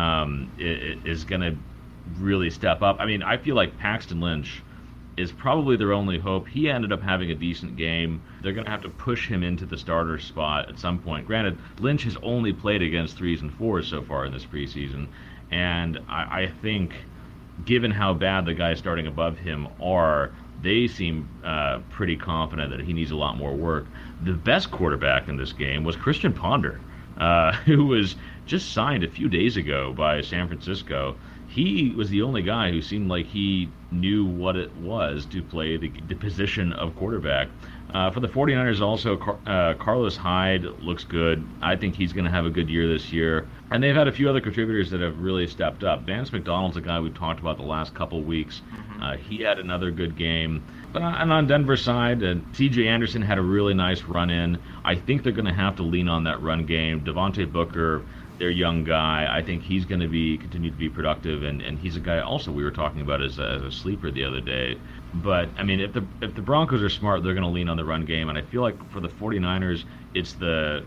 is going to really step up. I mean, I feel like Paxton Lynch is probably their only hope. He ended up having a decent game. They're going to have to push him into the starter spot at some point. Granted, Lynch has only played against 3s and 4s so far in this preseason, and I think, given how bad the guys starting above him are, they seem pretty confident that he needs a lot more work. The best quarterback in this game was Christian Ponder, who was just signed a few days ago by San Francisco. He was the only guy who seemed like he knew what it was to play the position of quarterback. For the 49ers also, Carlos Hyde looks good. I think he's going to have a good year this year. And they've had a few other contributors that have really stepped up. Vance McDonald's a guy we've talked about the last couple weeks. He had another good game. But on Denver's side, C.J. Anderson had a really nice run-in. I think they're going to have to lean on that run game. Devontae Booker, their young guy, I think he's going to continue to be productive, and he's a guy also we were talking about as a sleeper the other day. But I mean, if the Broncos are smart, they're going to lean on the run game, and I feel like for the 49ers, it's the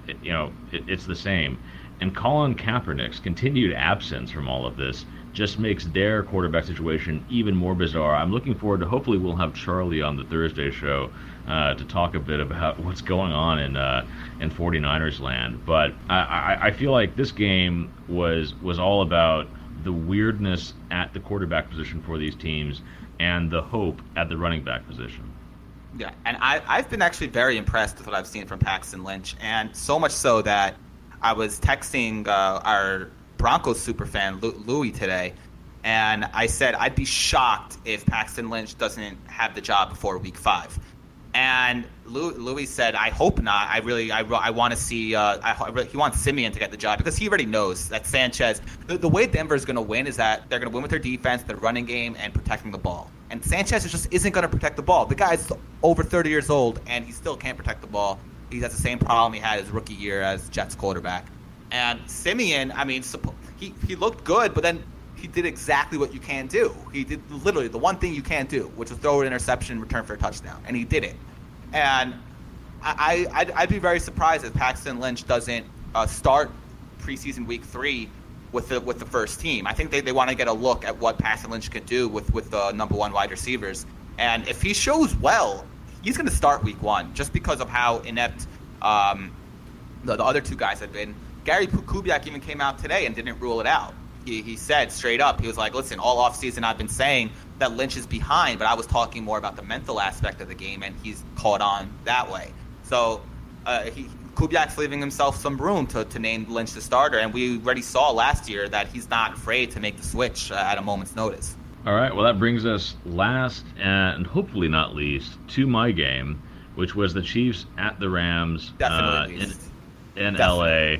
same. And Colin Kaepernick's continued absence from all of this just makes their quarterback situation even more bizarre. I'm looking forward to, hopefully we'll have Charlie on the Thursday show to talk a bit about what's going on in 49ers land. But I feel like this game was all about the weirdness at the quarterback position for these teams and the hope at the running back position. Yeah, and I've been actually very impressed with what I've seen from Paxton Lynch, and so much so that I was texting our Broncos superfan Louis today, and I said I'd be shocked if Paxton Lynch doesn't have the job before week 5. And Louis said, I hope not. I want to see. He wants Simeon to get the job because he already knows that Sanchez. The way Denver's going to win is that they're going to win with their defense, their running game, and protecting the ball. And Sanchez just isn't going to protect the ball. The guy's over 30 years old, and he still can't protect the ball. He has the same problem he had his rookie year as Jets quarterback. And Simeon, I mean, he looked good, but then he did exactly what you can do. He did literally the one thing you can't do, which was throw an interception and return for a touchdown, and he did it. And I'd be very surprised if Paxton Lynch doesn't start preseason week 3 with the first team. I think they want to get a look at what Paxton Lynch could do with the number 1 wide receivers. And if he shows well, he's going to start week 1 just because of how inept the other 2 guys have been. Gary Kubiak even came out today and didn't rule it out. He said straight up, he was like, listen, all offseason I've been saying that Lynch is behind, but I was talking more about the mental aspect of the game, and he's caught on that way. So Kubiak's leaving himself some room to name Lynch the starter, and we already saw last year that he's not afraid to make the switch at a moment's notice. All right, well, that brings us last and hopefully not least to my game, which was the Chiefs at the Rams in L.A.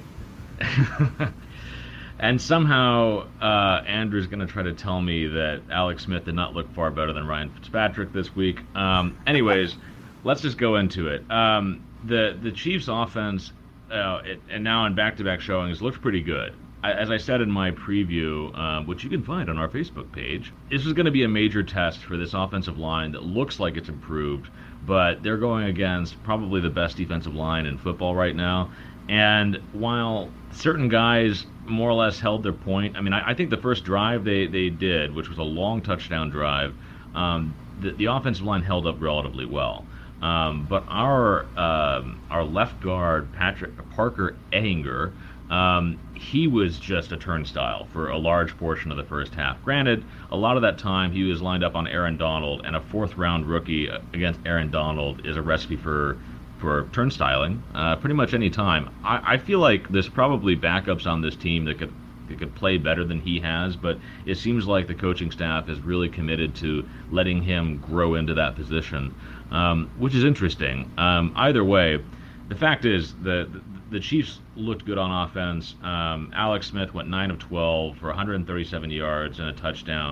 And somehow Andrew's going to try to tell me that Alex Smith did not look far better than Ryan Fitzpatrick this week. Anyways, let's just go into it. The Chiefs' offense, and now in back-to-back showings, looked pretty good. As I said in my preview, which you can find on our Facebook page, this is going to be a major test for this offensive line that looks like it's improved, but they're going against probably the best defensive line in football right now. And while certain guys more or less held their point, I mean, I think the first drive they did, which was a long touchdown drive, the offensive line held up relatively well. But our left guard, Parker Ehinger, he was just a turnstile for a large portion of the first half. Granted, a lot of that time he was lined up on Aaron Donald, and a 4th-round rookie against Aaron Donald is a recipe for turnstiling pretty much any time. I feel like there's probably backups on this team that could play better than he has, but it seems like the coaching staff is really committed to letting him grow into that position, which is interesting. Either way, the fact is the Chiefs looked good on offense. Alex Smith went 9 of 12 for 137 yards and a touchdown.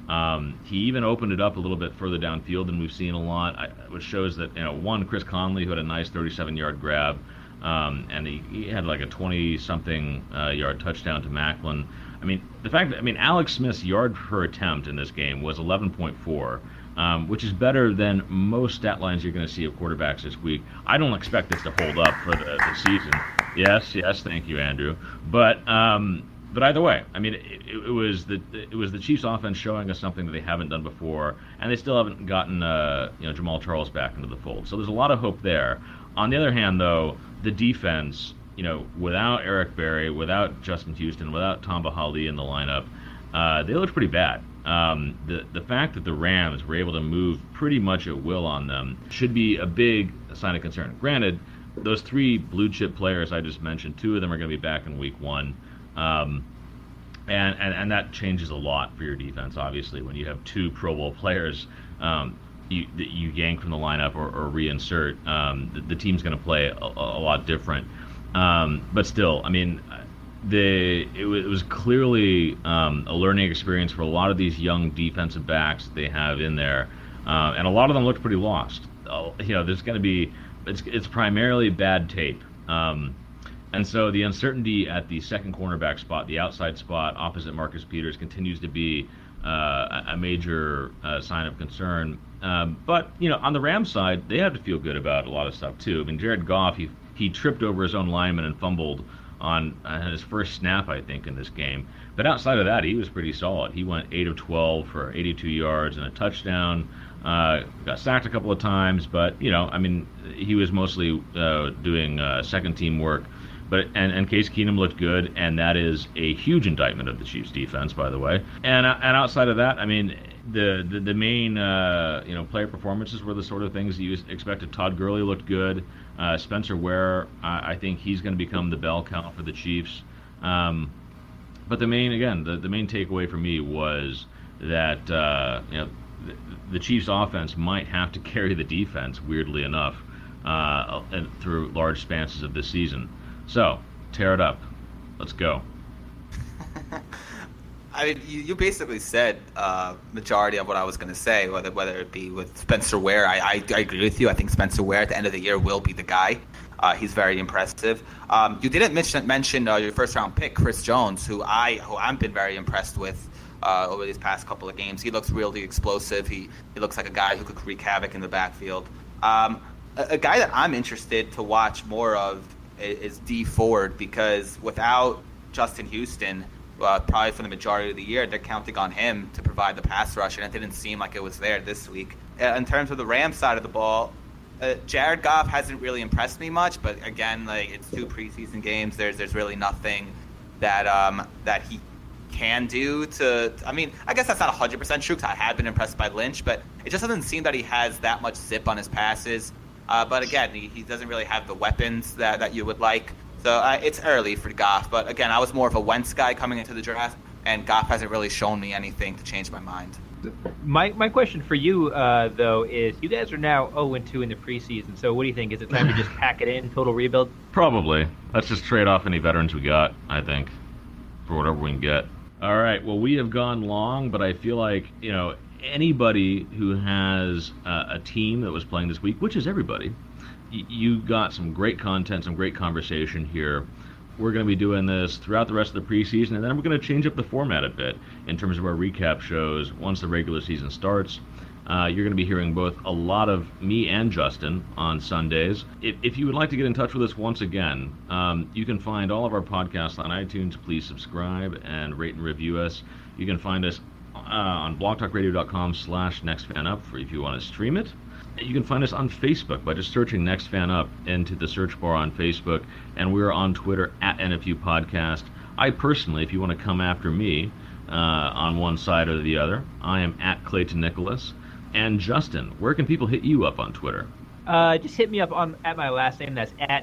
He even opened it up a little bit further downfield than we've seen a lot, which shows that, one, Chris Conley, who had a nice 37-yard grab, and he had like a 20-something yard touchdown to Macklin. I mean, Alex Smith's yard per attempt in this game was 11.4, which is better than most stat lines you're going to see of quarterbacks this week. I don't expect this to hold up for the season. Yes, thank you, Andrew. But either way, I mean, it was the Chiefs' offense showing us something that they haven't done before, and they still haven't gotten Jamal Charles back into the fold. So there's a lot of hope there. On the other hand, though, the defense, without Eric Berry, without Justin Houston, without Tamba Hali in the lineup, they looked pretty bad. The fact that the Rams were able to move pretty much at will on them should be a big sign of concern. Granted, those three blue chip players I just mentioned, two of them are going to be back in week 1. And that changes a lot for your defense, obviously, when you have two Pro Bowl players that you yank from the lineup or reinsert. The team's going to play a lot different. But still, I mean, it was clearly a learning experience for a lot of these young defensive backs they have in there, and a lot of them looked pretty lost. There's going to be it's primarily bad tape. And so the uncertainty at the second cornerback spot, the outside spot opposite Marcus Peters, continues to be a major sign of concern. But on the Rams side, they have to feel good about a lot of stuff too. I mean, Jared Goff, he tripped over his own lineman and fumbled on his first snap, I think, in this game. But outside of that, he was pretty solid. He went 8 of 12 for 82 yards and a touchdown. Got sacked a couple of times, but he was mostly doing second team work. But and Case Keenum looked good, and that is a huge indictment of the Chiefs' defense, by the way. And outside of that, I mean, the main player performances were the sort of things you expected. Todd Gurley looked good. Spencer Ware, I think he's going to become the bell cow for the Chiefs. But the main takeaway for me was that the Chiefs' offense might have to carry the defense, weirdly enough, through large spans of this season. So, tear it up. Let's go. I mean, you basically said majority of what I was going to say, whether it be with Spencer Ware. I agree with you. I think Spencer Ware at the end of the year will be the guy. He's very impressive. You didn't mention your first-round pick, Chris Jones, who I've been very impressed with over these past couple of games. He looks really explosive. He looks like a guy who could wreak havoc in the backfield. A guy that I'm interested to watch more of is Dee Ford, because without Justin Houston, probably for the majority of the year, they're counting on him to provide the pass rush, and it didn't seem like it was there this week. In terms of the Rams side of the ball, Jared Goff hasn't really impressed me much, but again, it's 2 preseason games. There's really nothing that he can do to. I mean, I guess that's not 100% true, because I have been impressed by Lynch, but it just doesn't seem that he has that much zip on his passes. But again, he doesn't really have the weapons that you would like. So it's early for Goff. But again, I was more of a Wentz guy coming into the draft, and Goff hasn't really shown me anything to change my mind. My question for you, though, is you guys are now 0-2 in the preseason. So what do you think? Is it time to just pack it in, total rebuild? Probably. Let's just trade off any veterans we got, I think, for whatever we can get. All right. Well, we have gone long, but I feel like, anybody who has a team that was playing this week, which is everybody, you got some great content, some great conversation here. We're going to be doing this throughout the rest of the preseason, and then we're going to change up the format a bit in terms of our recap shows once the regular season starts. You're going to be hearing both a lot of me and Justin on Sundays. If you would like to get in touch with us once again, you can find all of our podcasts on iTunes. Please subscribe and rate and review us. You can find us on blogtalkradio.com/nextfanup if you want to stream it. You can find us on Facebook by just searching Next Fan Up into the search bar on Facebook, and we're on Twitter at NFU Podcast. I personally, if you want to come after me on one side or the other, I am at Clayton Nicholas. And Justin, where can people hit you up on Twitter? Just hit me up at my last name. That's at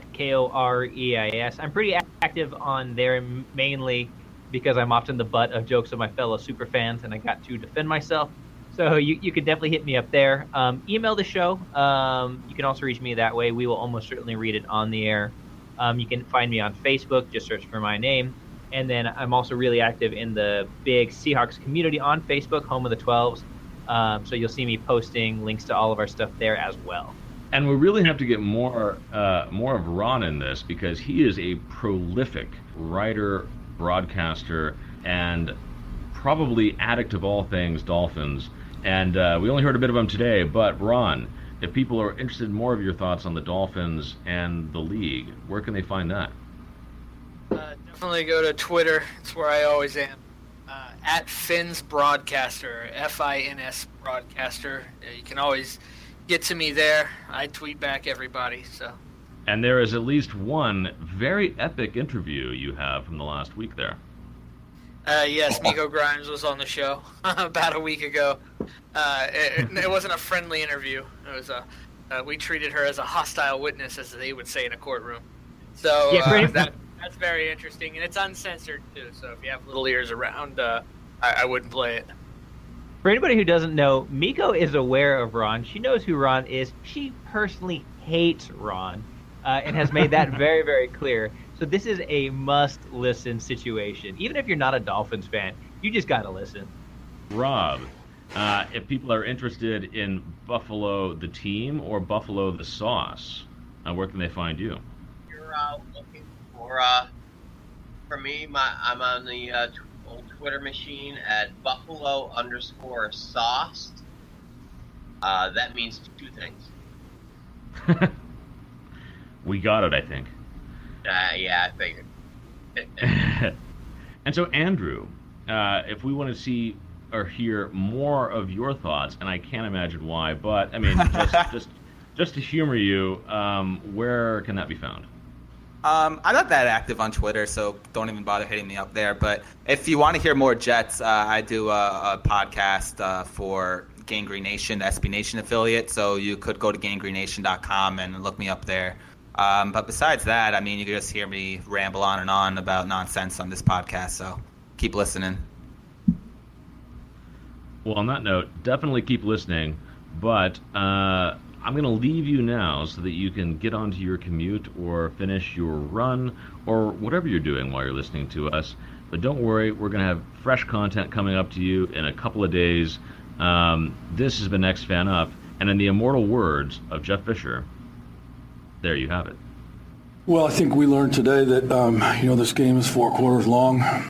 KOREIS. I'm pretty active on there, mainly because I'm often the butt of jokes of my fellow superfans, and I got to defend myself. So you can definitely hit me up there. Email the show. You can also reach me that way. We will almost certainly read it on the air. You can find me on Facebook. Just search for my name. And then I'm also really active in the big Seahawks community on Facebook, Home of the 12s. So you'll see me posting links to all of our stuff there as well. And we really have to get more of Ron in this, because he is a prolific writer, broadcaster, and probably addict of all things Dolphins. And we only heard a bit of him today, but Ron, if people are interested in more of your thoughts on the Dolphins and the league, where can they find that? Definitely go to Twitter. It's where I always am. At Fins Broadcaster, Fins Broadcaster. You can always get to me there. I tweet back everybody. So. And there is at least one very epic interview you have from the last week there. Yes, Miko Grimes was on the show about a week ago. It wasn't a friendly interview. It was we treated her as a hostile witness, as they would say in a courtroom. So that's very interesting, and it's uncensored too. So if you have little ears around, I wouldn't play it. For anybody who doesn't know, Miko is aware of Ron. She knows who Ron is. She personally hates Ron, and has made that very, very clear. So this is a must-listen situation. Even if you're not a Dolphins fan, you just got to listen. Rob, if people are interested in Buffalo the team or Buffalo the sauce, where can they find you? You're looking for me. I'm on the old Twitter machine at Buffalo_sauced. That means two things. We got it, I think. Yeah, I figured. And so, Andrew, if we want to see or hear more of your thoughts, and I can't imagine why, but I mean, just to humor you, where can that be found? I'm not that active on Twitter, so don't even bother hitting me up there. But if you want to hear more Jets, I do a podcast for Gangrene Nation, the SB Nation affiliate. So you could go to gangrenation.com and look me up there. But besides that, I mean, you can just hear me ramble on and on about nonsense on this podcast. So keep listening. Well, on that note, definitely keep listening. But I'm going to leave you now so that you can get onto your commute or finish your run or whatever you're doing while you're listening to us. But don't worry, we're going to have fresh content coming up to you in a couple of days. This has been Next Fan Up, and in the immortal words of Jeff Fisher, there you have it. Well, I think we learned today that, this game is 4 quarters long.